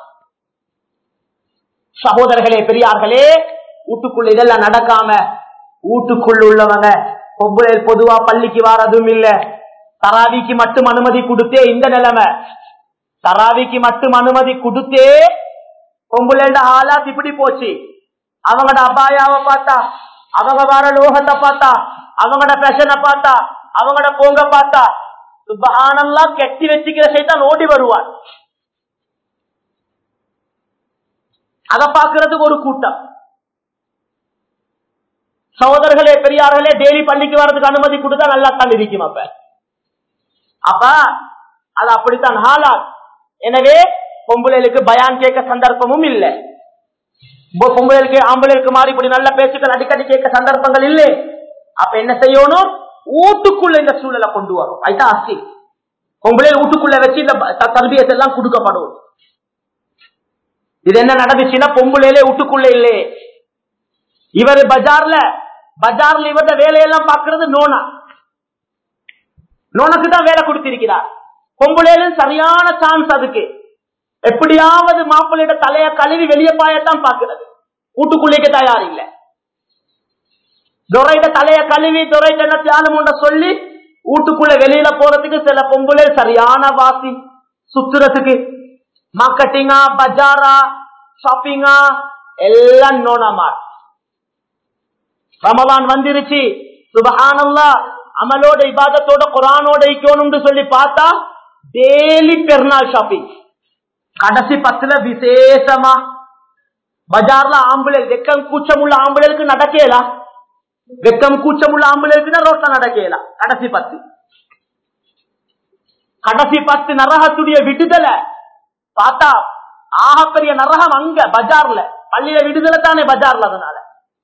சகோதரர்களே பெரியார்களே, வீட்டுக்குள்ள இதெல்லாம் நடக்காம வீட்டுக்குள்ள உள்ளவங்க பொம்பளை பொதுவா பள்ளிக்கு வாரதும் இல்ல, தராவிக்கு மட்டும் அனுமதி கொடுத்தே இந்த நிலைமை, தராவிக்கு மட்டும் அனுமதி கொடுத்தே பொம்பளை ஆளாத் இப்படி போச்சு. அவங்களோட அபாயாவை பார்த்தா, அவங்க வர லோகத்தை பார்த்தா, அவங்களோட பேஷனை பார்த்தா, அவங்களோட போங்க பார்த்தா சுப்ஹானல்லாஹ் கெட்டி வச்சுக்கிற சைத்தான் ஓடி வருவார். அதை பார்க்கறதுக்கு ஒரு கூட்டம். சகோதரர்களே பெரியார்களே, டெய்லி பள்ளிக்கு வர்றதுக்கு அனுமதி கொடுத்தா நல்லா தான் இருக்கும். அப்ப அப்ப அது அப்படித்தான் ஹாலாத். எனவே பொம்பளைகளுக்கு பயான் கேட்க சந்தர்ப்பமும் இல்லை, பொம்பளைகளுக்கு ஆம்பளைக்கு மாறி இப்படி நல்ல பேச்சுக்கள் அடிக்கடி கேட்க சந்தர்ப்பங்கள் இல்லை. அப்ப என்ன செய்யணும், வீட்டுக்குள்ள இந்த சூழலை கொண்டு வரும். அதுதான் அசி. பொம்பளை வீட்டுக்குள்ள வச்சு இந்த தர்பியத்தை எல்லாம் கொடுக்கப்படும். இது என்ன நடந்துச்சுன்னா, பொம்பளையிலே வீட்டுக்குள்ள இல்லே, இவர் பஜார்ல பஜார்ல இவர வேலையெல்லாம் பாக்குறது நோனா, நோனுக்கு தான் வேலை கொடுத்திருக்கிறார். பொம்பளையிலும் சரியான சான்ஸ் அதுக்கு, எப்படியாவது மாப்பிள்ளையோட தலைய கழுவி வெளியே பாயத்தான் பாக்குறது, வீட்டுக்குள்ளேக்கு தயார் இல்லை. துரையிட தலைய கழுவி துரையிட்ட என்ன தியானம் சொல்லி வீட்டுக்குள்ள வெளியில போறதுக்கு சில பொம்பளை சரியான வாசி சுத்துறதுக்கு, மார்க்கெட்டிங்கா பஜாரா ஷாப்பிங்கா எல்லாம் நோனாமா. ரமலான் வந்துருச்சு, சுப்ஹானல்லாஹ் அமலோட இபாதத்தோட குர்ஆனோட இருக்கணும்னு சொல்லி பார்த்தா டெய்லி பெருநாள் ஷாப்பிங். கடைசி பத்துல விசேஷமா பஜார்ல ஆம்பளை வெக்கம் கூச்சம் உள்ள ஆம்பளைக்கு நடக்கலாம், வெக்கம் கூச்சம் உள்ள ஆம்பளைக்கு ரோட்ல நடக்கலாம். கடைசி பத்து கடைசி பத்து நரகத்துடைய விடுதலை பார்த்தா ஆகப்பெரிய நரகம் அங்க பஜார்ல, பள்ளியில விடுதலை தானே பஜார்ல. அதனால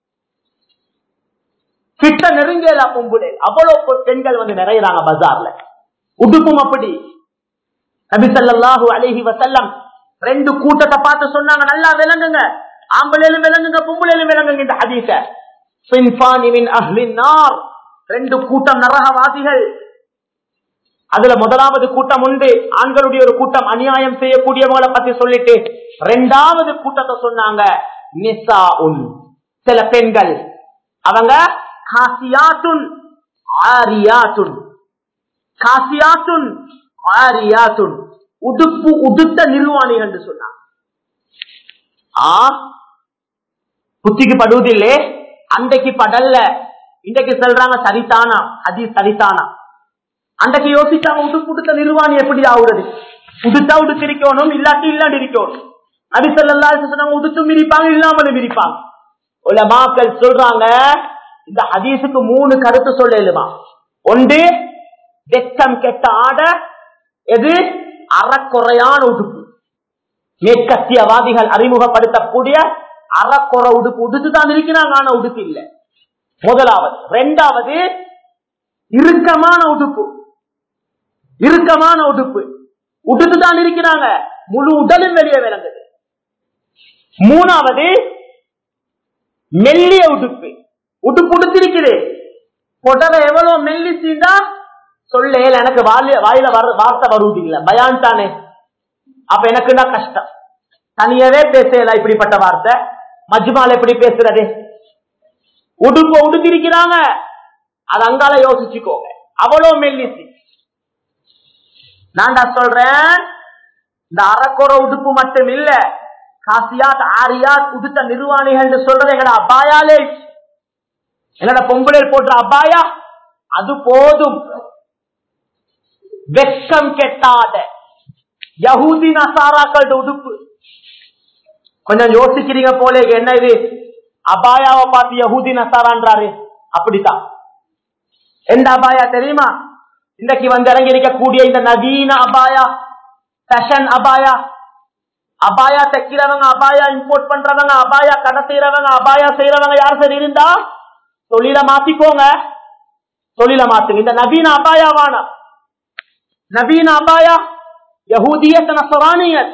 கிட்ட நெருங்கல பொம்புடே, அவ்வளவு பெண்கள் வந்து நிறையறாங்க பஜார்ல. உடுப்பும் அப்படி. நபி ஸல்லல்லாஹு அலைஹி வஸல்லம் ரெண்டு கூட்டத்தை பார்த்து சொன்னாங்க, நல்லா விளங்குங்க, ஆம்பளையிலும் விளங்குங்க பொம்பளையிலும் விளங்குங்க இந்த ஹதீஸ. சின்ஃபானி மின் அஹ்லின் நார், ரெண்டு கூட்டம் நரகவாசிகள். அதுல முதலாவது கூட்டம் உண்டு, ஆண்களுடைய ஒரு கூட்டம் அநியாயம் செய்யக்கூடியவங்களை பத்தி சொல்லிட்டு ரெண்டாவது கூட்டத்தை சொன்னாங்க நிசாஉன், சில பெண்கள், அவங்க காசியாத்துன் ஆரியாத்துன், காசியாத்துன் ஆரியாத்துன், உடுப்பு உடுத்த நிர்வாணிகள் என்று சொன்னாங்க. ஆ புத்திக்கு படுவதில்லை, அன்றைக்கு படல்ல, இன்றைக்கு சொல்றாங்க சரிதானா, ஹதீஸ் சரிதானா. அன்றைக்கு யோசிச்சாங்க உடுப்பு உடுத்த நிர்வாணி எப்படி ஆகுறது, உடுத்தா உடுத்திருக்கணும், இல்லாட்டி இல்லாட்டி இருக்கணும். நபி ஸல்லல்லாஹு அலைஹி வஸல்லம் உடுத்தும் இருப்பாங்க, இல்லாமலும் இருப்பாங்க. உலமாக்கள் சொல்றாங்க இந்த ஹதீஸுக்கு மூணு கருத்து சொல்லலுமா. ஒன்று, வெட்கம் கெட்ட ஆடை, எது அறக்குறையான உடுப்பு, மேற்கத்தியவாதிகள் அறிமுகப்படுத்தக்கூடிய அறக்குறை உடுப்பு உடுத்துதான் இருக்கிறாங்க, ஆனா உடுப்பு இல்லை. முதலாவது. இரண்டாவது, இறுக்கமான உடுப்பு, இறுக்கமான உடுப்பு உடுத்துதான் இருக்கிறாங்க, முழு உடலும் வெளியே விளங்குது. மூணாவது, மெல்லிய உடுப்பு, உடுப்பு உடுத்திருக்குது, புடவை எவ்வளவு மெல்லிச்சுண்டா சொல்ல எனக்கு வாயில வார்த்தை வருவது இல்ல, பயான் தானே. அப்ப எனக்குன்னா கஷ்டம், தனியவே பேசல இப்படிப்பட்ட வார்த்தை, மஜ்மால எப்படி பேசுறது. உடுப்ப உடுத்திருக்கிறாங்க, அது அங்கால யோசிச்சுக்கோங்க, அவ்வளவு மெல்லிச்சு. நான் சொல்றேன், இந்த அறக்குற உடுப்பு மட்டும் இல்ல, காசியாத் ஆரியாத் உடுத்த நிர்வாணிகள் சொல்றது எங்கட அபாயாலே, எங்கட பொங்கலை போன்ற அபாயா அது போதும். வெக்கம் கெட்டாத யஹூதி நசாராக்கள் உடுப்பு, கொஞ்சம் யோசிக்கிறீங்க போல, என்ன இது அபாயாவை பார்த்து யஹூதி நசாரான்றாரு. அப்படித்தான். எந்த அபாயா தெரியுமா, இன்றைக்கு வந்து இறங்கி இருக்கக்கூடிய இந்த நவீன அபாயா, ஃபேஷன் அபாயா, அபாயா தைக்கிறவங்க, அபாயா இம்போர்ட் பண்றவங்க, அபாயா கடை செய்யறவங்க, அபாயா செய்யறவங்க யார் சரி இருந்தா தொழில மாத்திக்கோங்க, தொழில மாத்துங்க. இந்த நவீன அபாயாவான நவீன அபாயா யஹூதியத் நஸ்ரானியத்,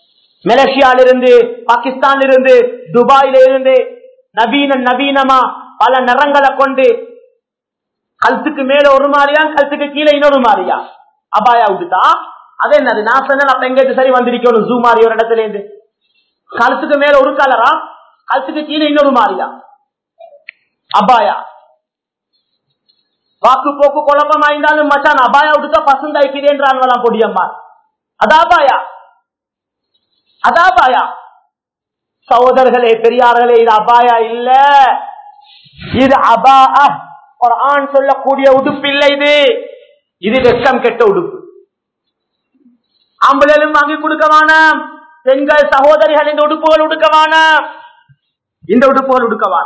மலேசியால இருந்து, பாகிஸ்தான் இருந்து, துபாயில இருந்து நவீன நவீனமா பல நிறங்களை கொண்டு, கழுத்துக்கு மேல ஒரு மாதிரியா, கழுத்துக்கு கீழே இன்னொரு மாதிரியா அபாயா விடுதா. அது என்னது? நான் சொன்ன அப்ப எங்க சரி வந்திருக்கணும் ஜூ மாதிரி ஒரு இடத்துல இருந்து. கழுத்துக்கு மேல ஒரு கலரா, கழுத்துக்கு கீழே இன்னொரு மாதிரியா அபாயா. வாக்கு போக்கு குழப்பமா இருந்தாலும் மச்சான் அபாயா விடுத்தா பசந்தாய்க்கிறேன்றான் பொடியம்மா. அதாபாயா அதாபாயா சகோதரர்களே, பெரியார்களே, இது அபாயா இல்ல, இது அபா. குர்ஆன் சொல்லக்கூடிய உடுப்பு இல்லை இது. இது வெக்கம் கெட்ட உடுப்பு. ஆம்பளையும் வாங்கி கொடுக்கவான, பெண்கள் சகோதரிகள் இந்த உடுப்புகள் உடுக்கவான, இந்த உடுப்புகள் உடுக்கவான.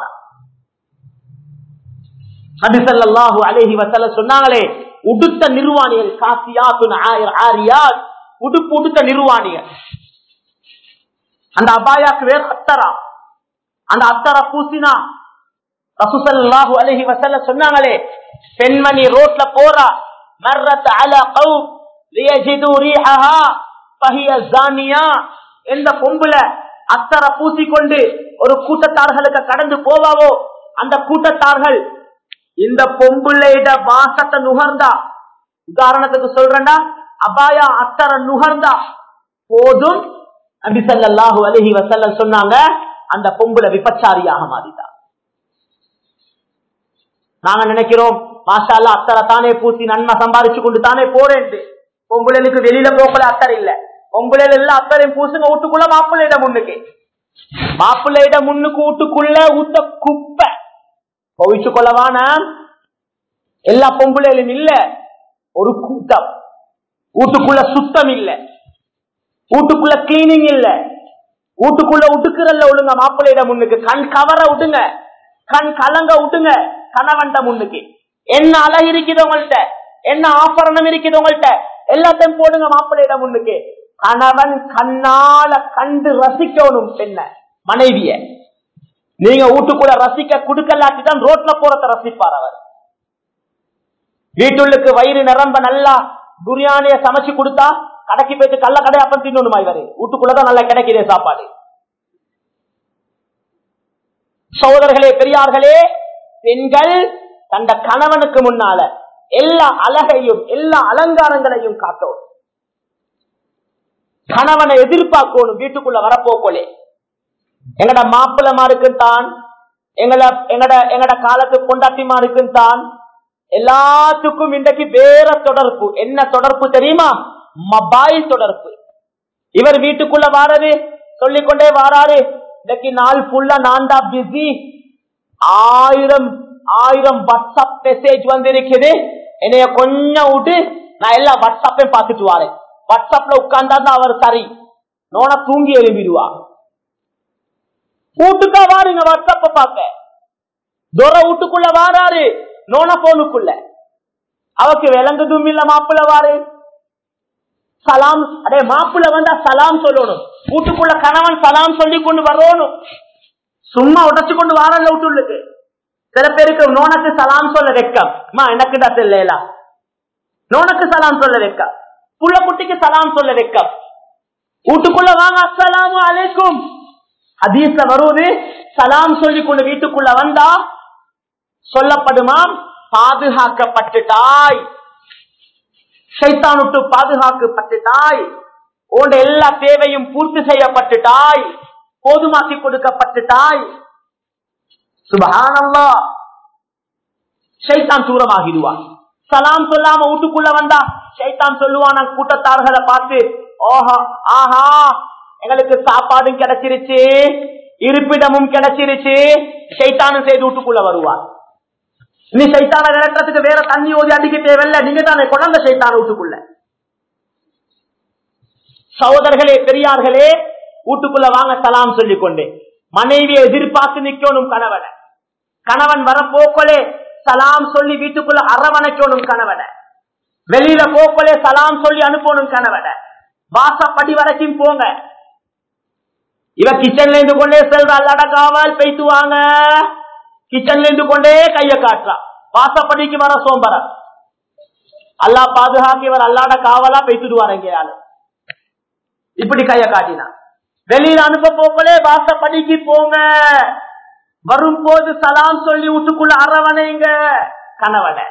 நபி ஸல்லல்லாஹு அலைஹி வஸல்லம் சொன்னாங்களே, உடுத்த நிர்வாணிகள் காசியாத்துன் ஆரியாத், உடுப்பு உடுத்த நிர்வாணிகள். அந்த அபாயாக்கு வேற அத்தரா, அந்த அத்தரா பூசினா ரசூல் ஸல்லல்லாஹு அலைஹி வஸல்லம் சொன்னாங்களே, பெண்மணி ரோட்ல போறா, மர்ரத் அலா கௌம் லியஜிது ரீஹஹா ஃபஹிய ஜானியா. எந்த பொம்பளை அத்தரா பூசிக்கொண்டு ஒரு கூட்டத்தார்களுக்கு கடந்து போவாவோ, அந்த கூட்டத்தார்கள் இந்த பொம்புளையிட வாசத்தை நுகர்ந்தா, உதாரணத்துக்கு சொல்றேன்னா அபாயா அத்தர நுகர்ந்தா போதும், நபி ஸல்லல்லாஹு அலைஹி வஸல்லம் சொன்னாங்க, அந்த பொம்புளை விபச்சாரியாக மாறிட்டா. நாங்க நினைக்கிறோம் மாஷா அல்லாஹ் அத்தரை தானே பூசி நன்மை சம்பாதிச்சு கொண்டு தானே போறேன். பொம்புளைக்கு வெளியில போகல அத்தரை இல்ல, பொம்புளையில இல்ல அத்தரையும் பூசுங்க வீட்டுக்குள்ள, மாப்பிள்ளையிட முன்னுக்கு, மாப்பிள்ளையிட முன்னுக்கு வீட்டுக்குள்ள ஊத்த குப்பை பவிச்சு கொள்ளவான. எல்லா பொம்புளையிலும் இல்ல, ஒரு கூட்டம் வீட்டுக்குள்ள சுத்தம் இல்ல, வீட்டுக்குள்ள கிளீனிங் இல்ல, வீட்டுக்குள்ள உடுக்குறல்ல ஒழுங்க. மாப்பிள்ளையிட முன்னுக்கு கண் கவர விடுங்க, கண் கலங்க விடுங்க. கணவன்ட முன்னுக்கு என்ன அழகு இருக்குது உங்கள்கிட்ட, என்ன ஆபரணம் இருக்குது உங்கள்கிட்ட, எல்லாத்தையும் போடுங்க மாப்பிள்ளையிட முன்னுக்கு. கணவன் கண்ணால கண்டு ரசிக்கணும் பெண்ண மனைவிய. நீங்க வீட்டுக்குள்ள ரசிக்க குடுக்கலாட்டிதான் ரோட்ல போறத ரசிப்பார் அவர். வீட்டுள்ளுக்கு வயிறு நிரம்ப நல்லா பிரியாணிய சமைச்சு கொடுத்தா கடைக்கு போயிட்டு கள்ள கடை அப்ப தின்னணுமா இவரு? வீட்டுக்குள்ளதான் நல்லா கிடைக்கிறே சாப்பாடு. சகோதரர்களே, பெரியார்களே, பெண்கள் தந்த கணவனுக்கு முன்னால எல்லா அழகையும் எல்லா அலங்காரங்களையும் காட்டும். கணவனை எதிர்பார்க்கணும் வீட்டுக்குள்ள வரப்போக்கோலே. எங்கட மாப்பிள்ளமாருக்கும் தான், எங்கட எங்கட எங்கட காலத்து கொண்டாட்டிமாருக்கும் தான், எல்லாத்துக்கும் இன்றைக்கு வேற தொடர்பு. என்ன தொடர்பு தெரியுமா? மொபைல் தொடர்பு. இவர் வீட்டுக்குள்ள வாராரு, சொல்லிக்கொண்டே வாராரு, இன்னைக்கு நாள் ஃபுல்லா நான் தான் பிஸி, ஆயிரம் ஆயிரம் வாட்ஸ்அப் மெசேஜ் வந்திருக்குது, என்னைய கொஞ்சம் விட்டு நான் எல்லா வாட்ஸ்அப்பையும் பார்த்துட்டு வாரேன். வாட்ஸ்அப்ல உட்கார்ந்தா அவர் சரி, நோன தூங்கி எழுப்பிடுவா. வீட்டுக்கா வாருங்க வாட்ஸ்அப்ப பார்க்க. துர வீட்டுக்குள்ள வாராரு, நோன போனுக்குள்ள. அவக்கு விளங்குதும் இல்ல மாப்பிள்ள வாரு. சலாம், அடே மாப்பிள்ள வந்தா சலாம் சொல்லணும். வீட்டுக்குள்ள கணவன் சலாம் சொல்லி கொண்டு வரணும். சும்மா உடச்சு கொண்டு வாரல விட்டுள்ளுக்கு. சில பேருக்கு நோனக்கு சலாம் சொல்ல வைக்கம், எனக்குடா தெரியல, நோனக்கு சலாம் சொல்ல வைக்கம், புள்ள குட்டிக்கு சலாம் சொல்ல வைக்கம். வீட்டுக்குள்ள வாங்க அஸ்ஸலாமு அலைக்கும் ஹதீஸ்ல வருவது, சலாம் சொல்லி கொண்டு வீட்டுக்குள்ள வந்தா சொல்லப்படுமாம், பாதுகாக்கப்பட்டுட்டாய், ஷைத்தான் விட்டு பாதுகாக்கப்பட்டுட்டாய், உன் எல்லா தேவையும் பூர்த்தி செய்யப்பட்டுட்டாய், போதுமாக்கி கொடுக்கப்பட்டுட்டாய். சுப்ஹானல்லாஹ், ஷைத்தான் தூரமாகிடுவான். சலாம் சொல்லாம வீட்டுக்குள்ள வந்தா ஷைத்தான் சொல்லுவான் கூட்டத்தார்களை பார்த்து, ஓஹா ஆஹா எங்களுக்கு சாப்பாடும் கிடைச்சிருச்சு, இருப்பிடமும் கிடைச்சிருச்சு. ஷைத்தானும் செய்து வீட்டுக்குள்ள வருவான். நீ ஷைத்தான விளக்கத்துக்கு வேற தண்ணி ஓதி அடிக்க தேவையில்ல, நீங்க தானே கொண்டாந்த ஷைத்தான வீட்டுக்குள்ள. சகோதரர்களே, பெரியார்களே, வீட்டுக்குள்ள வாங்க சலாம் சொல்லிக் கொண்டு மனைவியை எதிர்பார்த்து நிக்கணும் கணவனை. கணவன் வர போக்கலே சலாம் சொல்லி வீட்டுக்குள்ள அரவணைக்கணும் கணவனை. வெளியில போக்கலே சலாம் சொல்லி அனுப்பணும் கணவனை. வாசப்படி வரைக்கும் போங்க. இவ கிச்சன்ல இருந்து கொண்டே செல்ற, அல்லாட காவல் பெய்த்து வாங்க. கிச்சன்ல இருந்து கொண்டே கைய காட்டுறா, வாசப்படிக்கு வர சோம்பர. அல்லா பாதுகாக்க இவர் அல்லாட காவலா பெய்த்துடுவார். எங்கேயால இப்படி கைய காட்டினா வெளியில அனுப்ப போக்கலே வாசப்படிக்கு போங்க. வரும்போது சலாம் சொல்லி வீட்டுக்குள்ள அரவணைங்க கணவனை.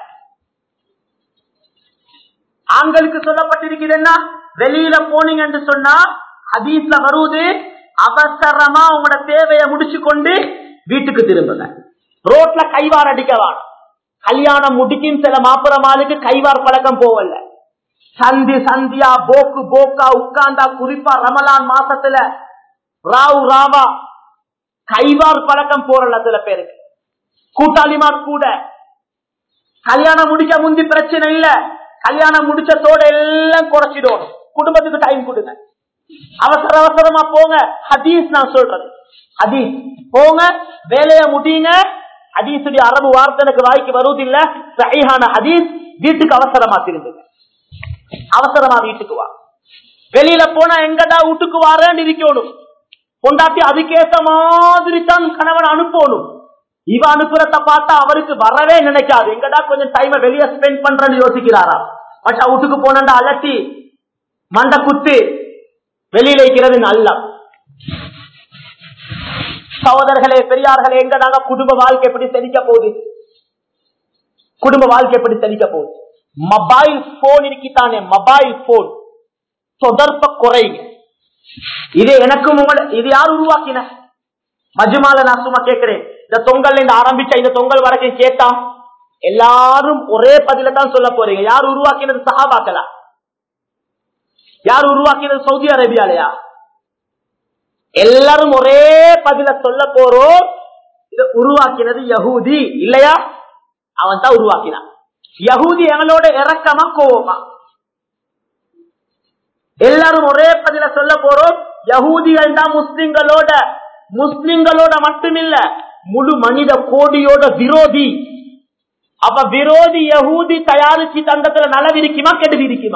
ஆண்களுக்கு சொல்லப்பட்டிருக்கிறதுன்னா வெளியில போனீங்கன்னு சொன்னா ஹதீஸ்ல வருவது அவசரமா உங்களோட தேவையை முடிச்சு கொண்டு வீட்டுக்கு திரும்புங்க. ரோட்ல கைவார் அடிக்கவான். கல்யாணம் முடிக்கும் சில மாப்புறமாளுக்கு கைவார் பழக்கம் போவல. சந்தி சந்தியா போக்கு போக்கா உட்கார்ந்தா குறிப்பா ரமலான் மாசத்துல ராவு ராவா கைவார் பழக்கம் போறல சில பேருக்கு. கூட்டாளிமார் கூட கல்யாணம் முடிக்க முந்தி பிரச்சனை இல்ல, கல்யாணம் முடிச்சதோட எல்லாம் குறைச்சிடும். குடும்பத்துக்கு டைம் கொடுங்க. அவசர அவசரமா போங்க. ஹதீஸ் நான் சொல்றது ஹதீஸ். போங்க, வேலையை முடியுங்க. ஹதீஸுடைய அரபு வார்த்தை எனக்கு வாய்க்கு வருவதில்லை. சஹீஹான ஹதீஸ். வீட்டுக்கு அவசரமா திரும்புங்க. அவசரமா வீட்டுக்கு வா. வெளியில போனா எங்கடா வீட்டுக்கு வாரேன்னு இருக்கணும். பொண்டாட்டி அதுக்கேற்ற மாதிரி தான் கணவன் அனுப்பணும். இவ அனுப்புறத பார்த்தா அவருக்கு வரவே நினைக்காது. எங்கடா கொஞ்சம் டைம் வெளியே ஸ்பெண்ட் பண்றேன்னு யோசிக்கிறாரா. மற்ற வீட்டுக்கு போனா அலட்டி மண்ட குத்து வெளியில இருக்கிறது நல்ல. சகோதரர்களே, பெரியார்களே, எங்க நாங்க குடும்ப வாழ்க்கை எப்படி செழிக்க போகுது? குடும்ப வாழ்க்கை எப்படி செழிக்க போகுது? மொபைல் போன் இருக்கித்தானே, மொபைல் போன் தொடர்ப குறைங்க. இது எனக்கும் உங்களை இது யார் உருவாக்கின? மஜ்மால நான் சும்மா கேட்கிறேன். இந்த தொங்கல் இந்த ஆரம்பிச்ச இந்த தொங்கல் வரைக்கும் கேட்டா எல்லாரும் ஒரே பதில தான் சொல்ல போறீங்க. யார் உருவாக்கினது? சஹாபாக்களா? யார் உருவாக்கினது? சவுதி அரேபியாலயா? எல்லாரும் ஒரே பதில சொல்ல போறோம். இதை உருவாக்கினது யஹூதி இல்லையா? அவன் தான் உருவாக்கினான். யஹூதி எங்களோட இறக்கமா கோவமா? எல்லாரும் ஒரே பதில சொல்ல போறோம். யஹூதிகள் தான் முஸ்லிம்களோட முஸ்லிம்களோட மட்டுமில்ல முழு மனித கோடியோட விரோதி. அப்ப விரோதி யஹூதி தயாரிச்சு தந்தத்துல நலவிருக்குமா கெடுதி இருக்குமா?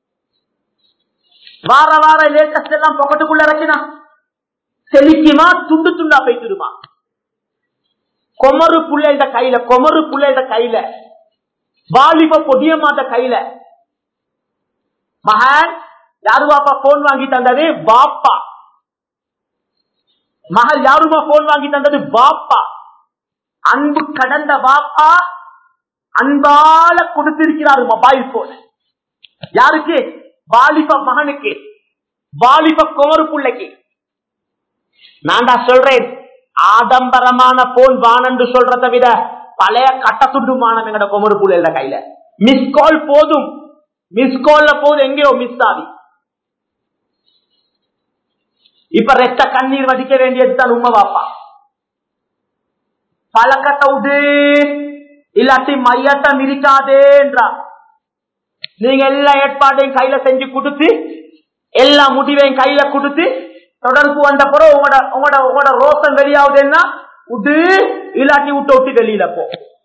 வார வார லேட்டஸ்ட் எல்லாம் பொக்கட்டுக்குள்ள இறக்கினா செழிக்குமா துண்டு துண்டா போயிட்டுமா? கொமரு புள்ளைட கையில கொமரு புள்ளைட கையில வாலிப பொடியமாத கையில மகன் யாரு பாப்பா போன் வாங்கி தந்தது? பாப்பா. மகள் யாருமா போன் வாங்கி தந்தது? பாப்பா. அன்பு கடந்த பாப்பா அன்பால கொடுத்திருக்கிறார் மொபைல் போன். யாருக்கு? வாலிப மகனுக்கு, வாலிப கொமரு பிள்ளைக்கு. நான்டா சொல்றேன், ஆடம்பரமான போன் வானன்று சொல்றதை விட பழைய கட்டத்துண்டுமான எங்கட கொமரு பிள்ளைட கையில மிஸ் கால் போதும். மிஸ் கால்ல போதும் எங்கேயோ மிஸ் ஆகி இப்ப ரெட்ட கண்ணீர் வடிக்க வேண்டியதுதான் உண்மை பாப்பா. பழக்கத்தை விடு, இல்லாட்டி மையட்டம் இருக்காதேன்றா. நீங்க எல்லா ஏற்பாட்டையும் கையில செஞ்சு கொடுத்து எல்லா முடிவையும் கையில கொடுத்து தொடர்பு வந்த பிறகு உங்களோட உங்களோட உங்களோட ரோசம் வெளியாகுதுன்னா விடு, இல்லாட்டி விட்டு விட்டு வெளியில போ.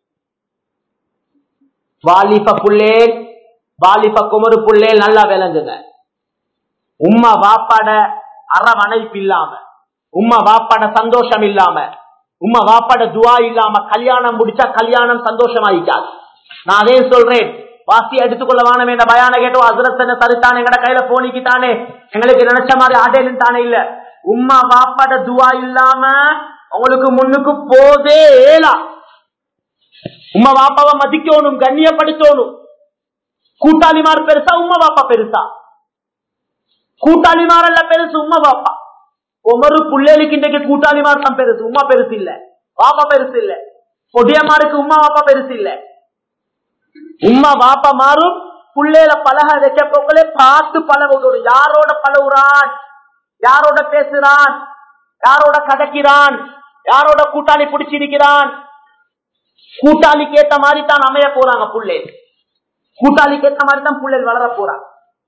வாலிப புள்ளே, வாலிப குமரு புள்ளே நல்லா விளங்குங்க. உம்மா வாப்பாட அரவணைப்பு இல்லாம, உம்மா வாப்பாட சந்தோஷம் இல்லாம, உம்மா வாப்பாட துவா இல்லாம கல்யாணம் முடிச்சா கல்யாணம் சந்தோஷமாயிக்காது. நான் அதே சொல்றேன், வாசி எடுத்துக்கொள்ள வானம் என்ற பயான கேட்டோ அசுரத்தனை தருத்தானே எங்கட கையில போனிக்கிட்டானே எங்களுக்கு நினைச்ச மாதிரி ஆடேலும் தானே இல்ல. உம்மா வாப்பாட துவா இல்லாம உங்களுக்கு முன்னுக்கு போதே ஏலா. உம்மா வாப்பாவை மதிக்கணும், கண்ணியப்படுத்தணும். கூட்டாளிமார் பெருசா உம்மா வாப்பா பெருசா? கூட்டாளிமார் அல்ல பெருசு, உம்மா வாப்பா. ஒவ்வொரு புள்ளைகளுக்கு இன்றைக்கு கூட்டாளிமார் தான் பெருசு, உம்மா பெருசு இல்ல, வாப்பா பெருசு இல்ல. பொடியமாருக்கு உம்மா வாப்பா பெருசு இல்ல. உம்மா வாப்பா மாறும் புள்ளையில பழக வைக்க போக்களே பார்த்து பழகணும். யாரோட பழகுறான், யாரோட பேசுறான், யாரோட கதைக்கிறான், யாரோட கூட்டாளி பிடிச்சிருக்கிறான். கூட்டாளிக்கு ஏத்த மாதிரி தான் அமைய போறாங்க புள்ளை. கூட்டாளிக்கு ஏத்த மாதிரி தான் புள்ளை வளர போறான்.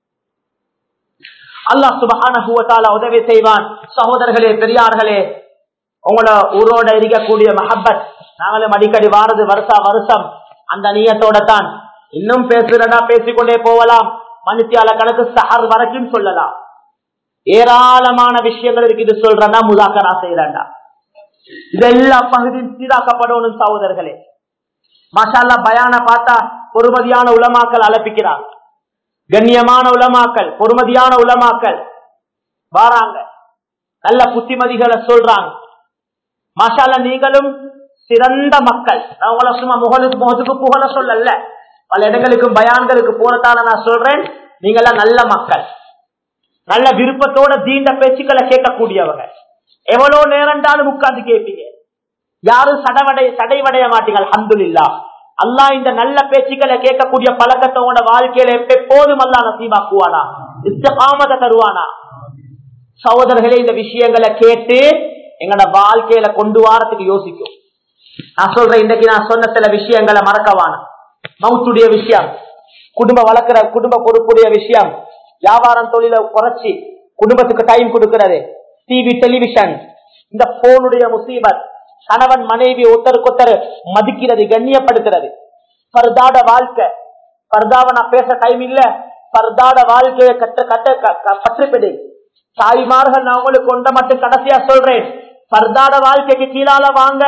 அல்லாஹ் சுப்ஹானஹு வ தஆலா உதவி செய்வான். சகோதரர்களே, பெரியார்களே, உங்களோட ஊரோட இருக்கக்கூடிய மஹப்பத் நாங்களும் அடிக்கடி வாரது வருஷா வருஷம் அந்த நியத்தோட தான். இன்னும் பேசுறதா பேசிக்கொண்டே போகலாம். மனுஷியால கணக்கு சஹர் வரைக்கும் சொல்லலாம். ஏராளமான விஷயங்கள் இருக்கு. இது சொல்றா முதாக்கரா செய்யறா. இதெல்லாம் பகுதியில் சீராக்கப்படணும் சகோதரர்களே. மாஷா அல்லாஹ் பயான பார்த்தா பொறுமதியான உலமாக்கள் அழைப்பிக்கிறாங்க. கண்ணியமான உலமாக்கள், பொறுமதியான உலமாக்கள் வாராங்க. நல்ல புத்திமதிகளை சொல்றாங்க. மாஷா அல்லாஹ், நீங்களும் சிறந்த மக்கள். நான் உங்களை சும்மா முகலுக்கு முகத்துக்கு புகழ சொல்லல, பல இடங்களுக்கு பயான்களுக்கு போறதால நான் சொல்றேன். நீங்கெல்லாம் நல்ல மக்கள், நல்ல விருப்பத்தோட தீண்ட பேச்சுக்களை கேட்கக்கூடியவங்க. எவ்வளவு நேரம்டாலும் உட்கார்ந்து கேட்பீங்க, யாரும் சடவடை சடைவடைய மாட்டீங்க. அல்ஹம்துலில்லாஹ், அல்லாஹ் இந்த நல்ல பேச்சுக்களை கேட்கக்கூடிய பழக்கத்தை உங்களோட வாழ்க்கையில எப்போதும் அல்லாஹ் நசீபாக்குவானா, இஸ்திகாமத்தை தருவானா. சகோதரர்களே, இந்த விஷயங்களை கேட்டு எங்களோட வாழ்க்கையில கொண்டு வாரத்துக்கு யோசிக்கும். நான் சொல்றேன், இன்றைக்கு நான் சொன்ன சில விஷயங்களை மறக்கவான. மவுத்துடைய விஷயம், குடும்ப வளர்க்கிற குடும்ப பொறுப்புடைய விஷயம், வியாபாரம் தொழில குறைச்சி குடும்பத்துக்கு டைம் கொடுக்கிறது, டிவி டெலிவிஷன், இந்த போனுடைய முசீபத், கணவன் மனைவி ஒருத்தருக்கு ஒருத்தர் மதிக்கிறது, கண்ணியப்படுத்துறது, பர்தாட வாழ்க்கை. பர்தாவை நான் பேச டைம் இல்ல, பர்தாட வாழ்க்கையை கட்ட கட்ட பற்றுப்பிடி தாய்மார்கள். நான் உங்களுக்கு கொண்ட மட்டும் கடைசியா சொல்றேன், பர்தாட வாழ்க்கைக்கு கீழால வாங்க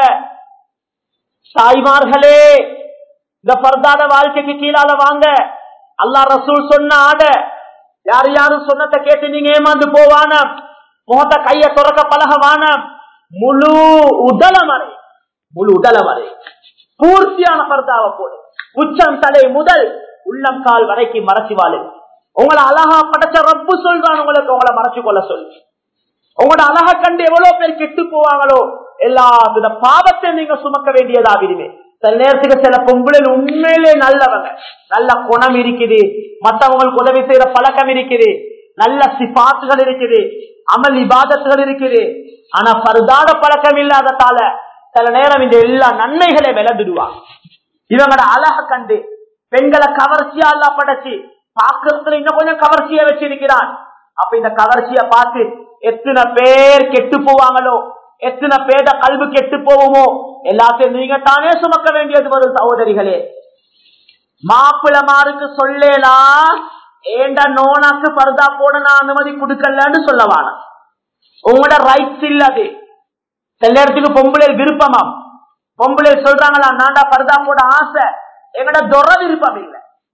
தாய்மார்களே, இந்த பர்தாட வாழ்க்கைக்கு கீழால வாங்க. அல்லாஹ் ரசூல் சொன்ன ஆட யாரு யாரும் சொன்னதை கேட்டு நீங்க ஏமாந்து போவான, முகத்தை கைய துறக்க பழகவான, முழு உடல மறை முழு உடல மறை பூர்த்தியான பர்தாவை போடு. உச்சம் தலை முதல் உள்ளம் கால் வரைக்கும் மறைச்சு வாழு. உங்களை அழகா படைச்ச ரப்பு சொல்றான் உங்களுக்கு உங்களை மறைச்சு கொள்ள சொல்லு. உங்களோட அழகா கண்டு எவ்வளவு பேர் கெட்டு போவாங்களோ எல்லா வித பாவத்தை நீங்க சுமக்க வேண்டியதா விடுமே. சில நேரத்துக்கு சில பொம்பளைகள் உண்மையிலே நல்லவங்க, நல்ல குணம் இருக்குது, மற்றவங்களுக்கு உதவி செய்யற பழக்கம் இருக்குது, நல்ல சிபாத்துகள் இருக்குது, அமல் இபாதத்துகள் இருக்குது. ஆனா பர்தாட பழக்கம் இல்லாததால சில நேரம் இந்த எல்லா நன்மைகளை விளந்துடுவாங்க. இவங்களோட அழக கண்டு பெண்களை கவர்ச்சியா எல்லாம் படைச்சு பாக்குறதுல இன்னும் கொஞ்சம் கவர்ச்சியா வச்சிருக்கிறான். அப்ப இந்த கவர்ச்சியை பார்த்து எத்தனை பேர் கெட்டு போவாங்களோ, எத்தனை பேத கல்வி கெட்டு போவோமோ, எல்லாத்தையும் நீங்க தானே சுமக்க வேண்டியது வரும். சகோதரிகளே, மாப்பிளமாருக்கு சொல்லலாம் ஏண்ட நோனாக்கு பர்தா போட நான் அனுமதி கொடுக்கலன்னு சொல்லவான, உங்களோட ரைட்ஸ் இல்ல அது. சில நேரத்துக்கு பொம்பளை விருப்பமாம், பொம்பளை சொல்றாங்களா நான்டா பர்தா போட ஆசை, எங்கட தொர விருப்பம் இல்லை,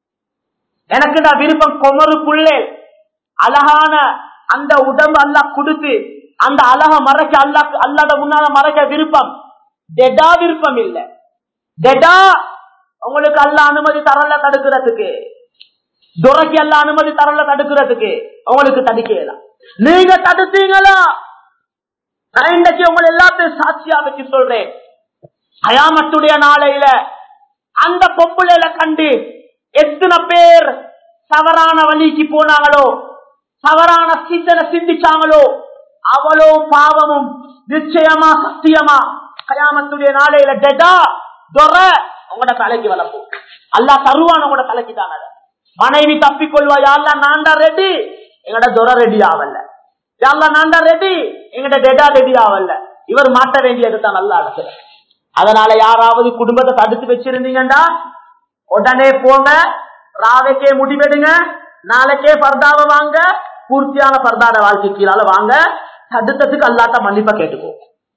எனக்கு நான் விருப்பம் கொமரு புள்ளே அழகான அந்த உடம்பு அல்லாஹ் கொடுத்து அந்த அழக மறைக்க அல்லாஹ் அல்லாத முன்னால மறைக்க விருப்பம், டெடா விருப்பம் இல்ல. டெடா உங்களுக்கு அல்லாஹ் அனுமதி தரல தடுக்கிறதுக்கு, துரைக்கு அல்லாஹ் அனுமதி தரல தடுக்கிறதுக்கு, உங்களுக்கு தடுக்கலாம். நீங்க தடுத்தீங்களா? நான் இன்றைக்கு உங்களை எல்லாத்தையும் சாட்சியா வச்சு சொல்றேன். கயாமத்துடைய நாளையில அந்த பொம்பளையில கண்டு எத்தனை பேர் தவறான வழிக்கு போனாங்களோ, தவறான சிந்தனை சிந்திச்சாங்களோ, அவ்வளோ பாவமும் நிச்சயமா சத்தியமா கயாமத்துடைய நாளையில டெடா தொர உங்களோட தலைக்கு வளர்ப்போம். அல்லாஹ் தருவான் உங்களோட தலைக்கு தானே. மனைவி தப்பிக்கொள்வா, யாரெல்லாம் நான்டா ரெடி, எங்கட தொர ரெடி ஆவல்ல, யாரெல்லாம் நான்டா ரெடி, எங்கட டெடா ரெடி ஆவல்ல. இவர் மாட்ட வேண்டியது தான் நல்லா இடத்துல. அதனால யாராவது குடும்பத்தை தடுத்து வச்சிருந்தீங்கன்னா உடனே போங்க, ராவைக்கே முடிவெடுங்க, நாளைக்கே பர்தாவை வாங்க, பூர்த்தியான பர்தாட வாழ்க்கை கீழால வாங்க. தடுத்ததுக்கு அல்லாஹ்ட்ட மன்னிப்பா கேட்டுக்கோ.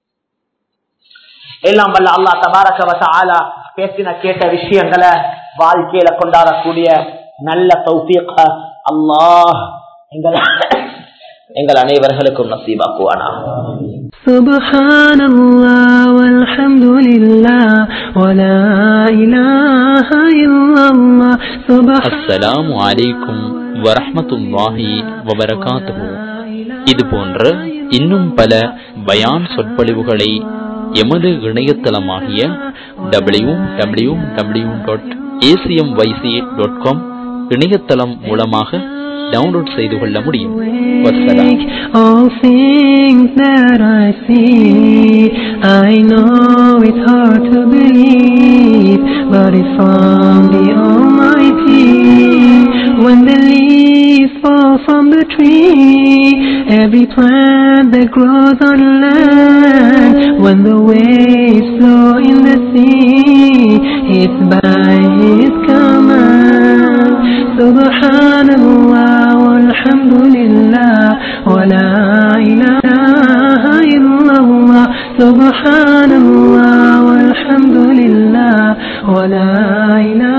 எல்லாம் வல்ல அல்லாஹ் தபாரக வ தஆலா பேசின கேட்ட விஷயங்களை வாழ்க்கையில கொண்டாடக்கூடிய நல்ல தௌஃபீக் அல்லாஹ் எங்கள் எங்கள் அனைவர்களுக்கும் நசீபாக்குவானா. Subhanallah walhamdulillah wala ilaha illallah. அஸ்ஸலாமு அலைக்கும் வரஹ்மத்துல்லாஹி வபரகாத்துஹு. இது போன்ற இன்னும் பல பயான் சொற்பொழிவுகளை எமது இணையதளமாகிய W W W dot ACM YC dot com இணையதளம் மூலமாக டவுன்லோட் செய்து கொள்ள முடியும். All things that I see, I know it's hard to believe, but it's from the Almighty. When the leaves fall from the tree, every plant that grows on land, when the waves flow in the sea, it's by His command. Subhanallah walhamdulillah wala ilaha illallah. Subhanallah walhamdulillah wala ilaha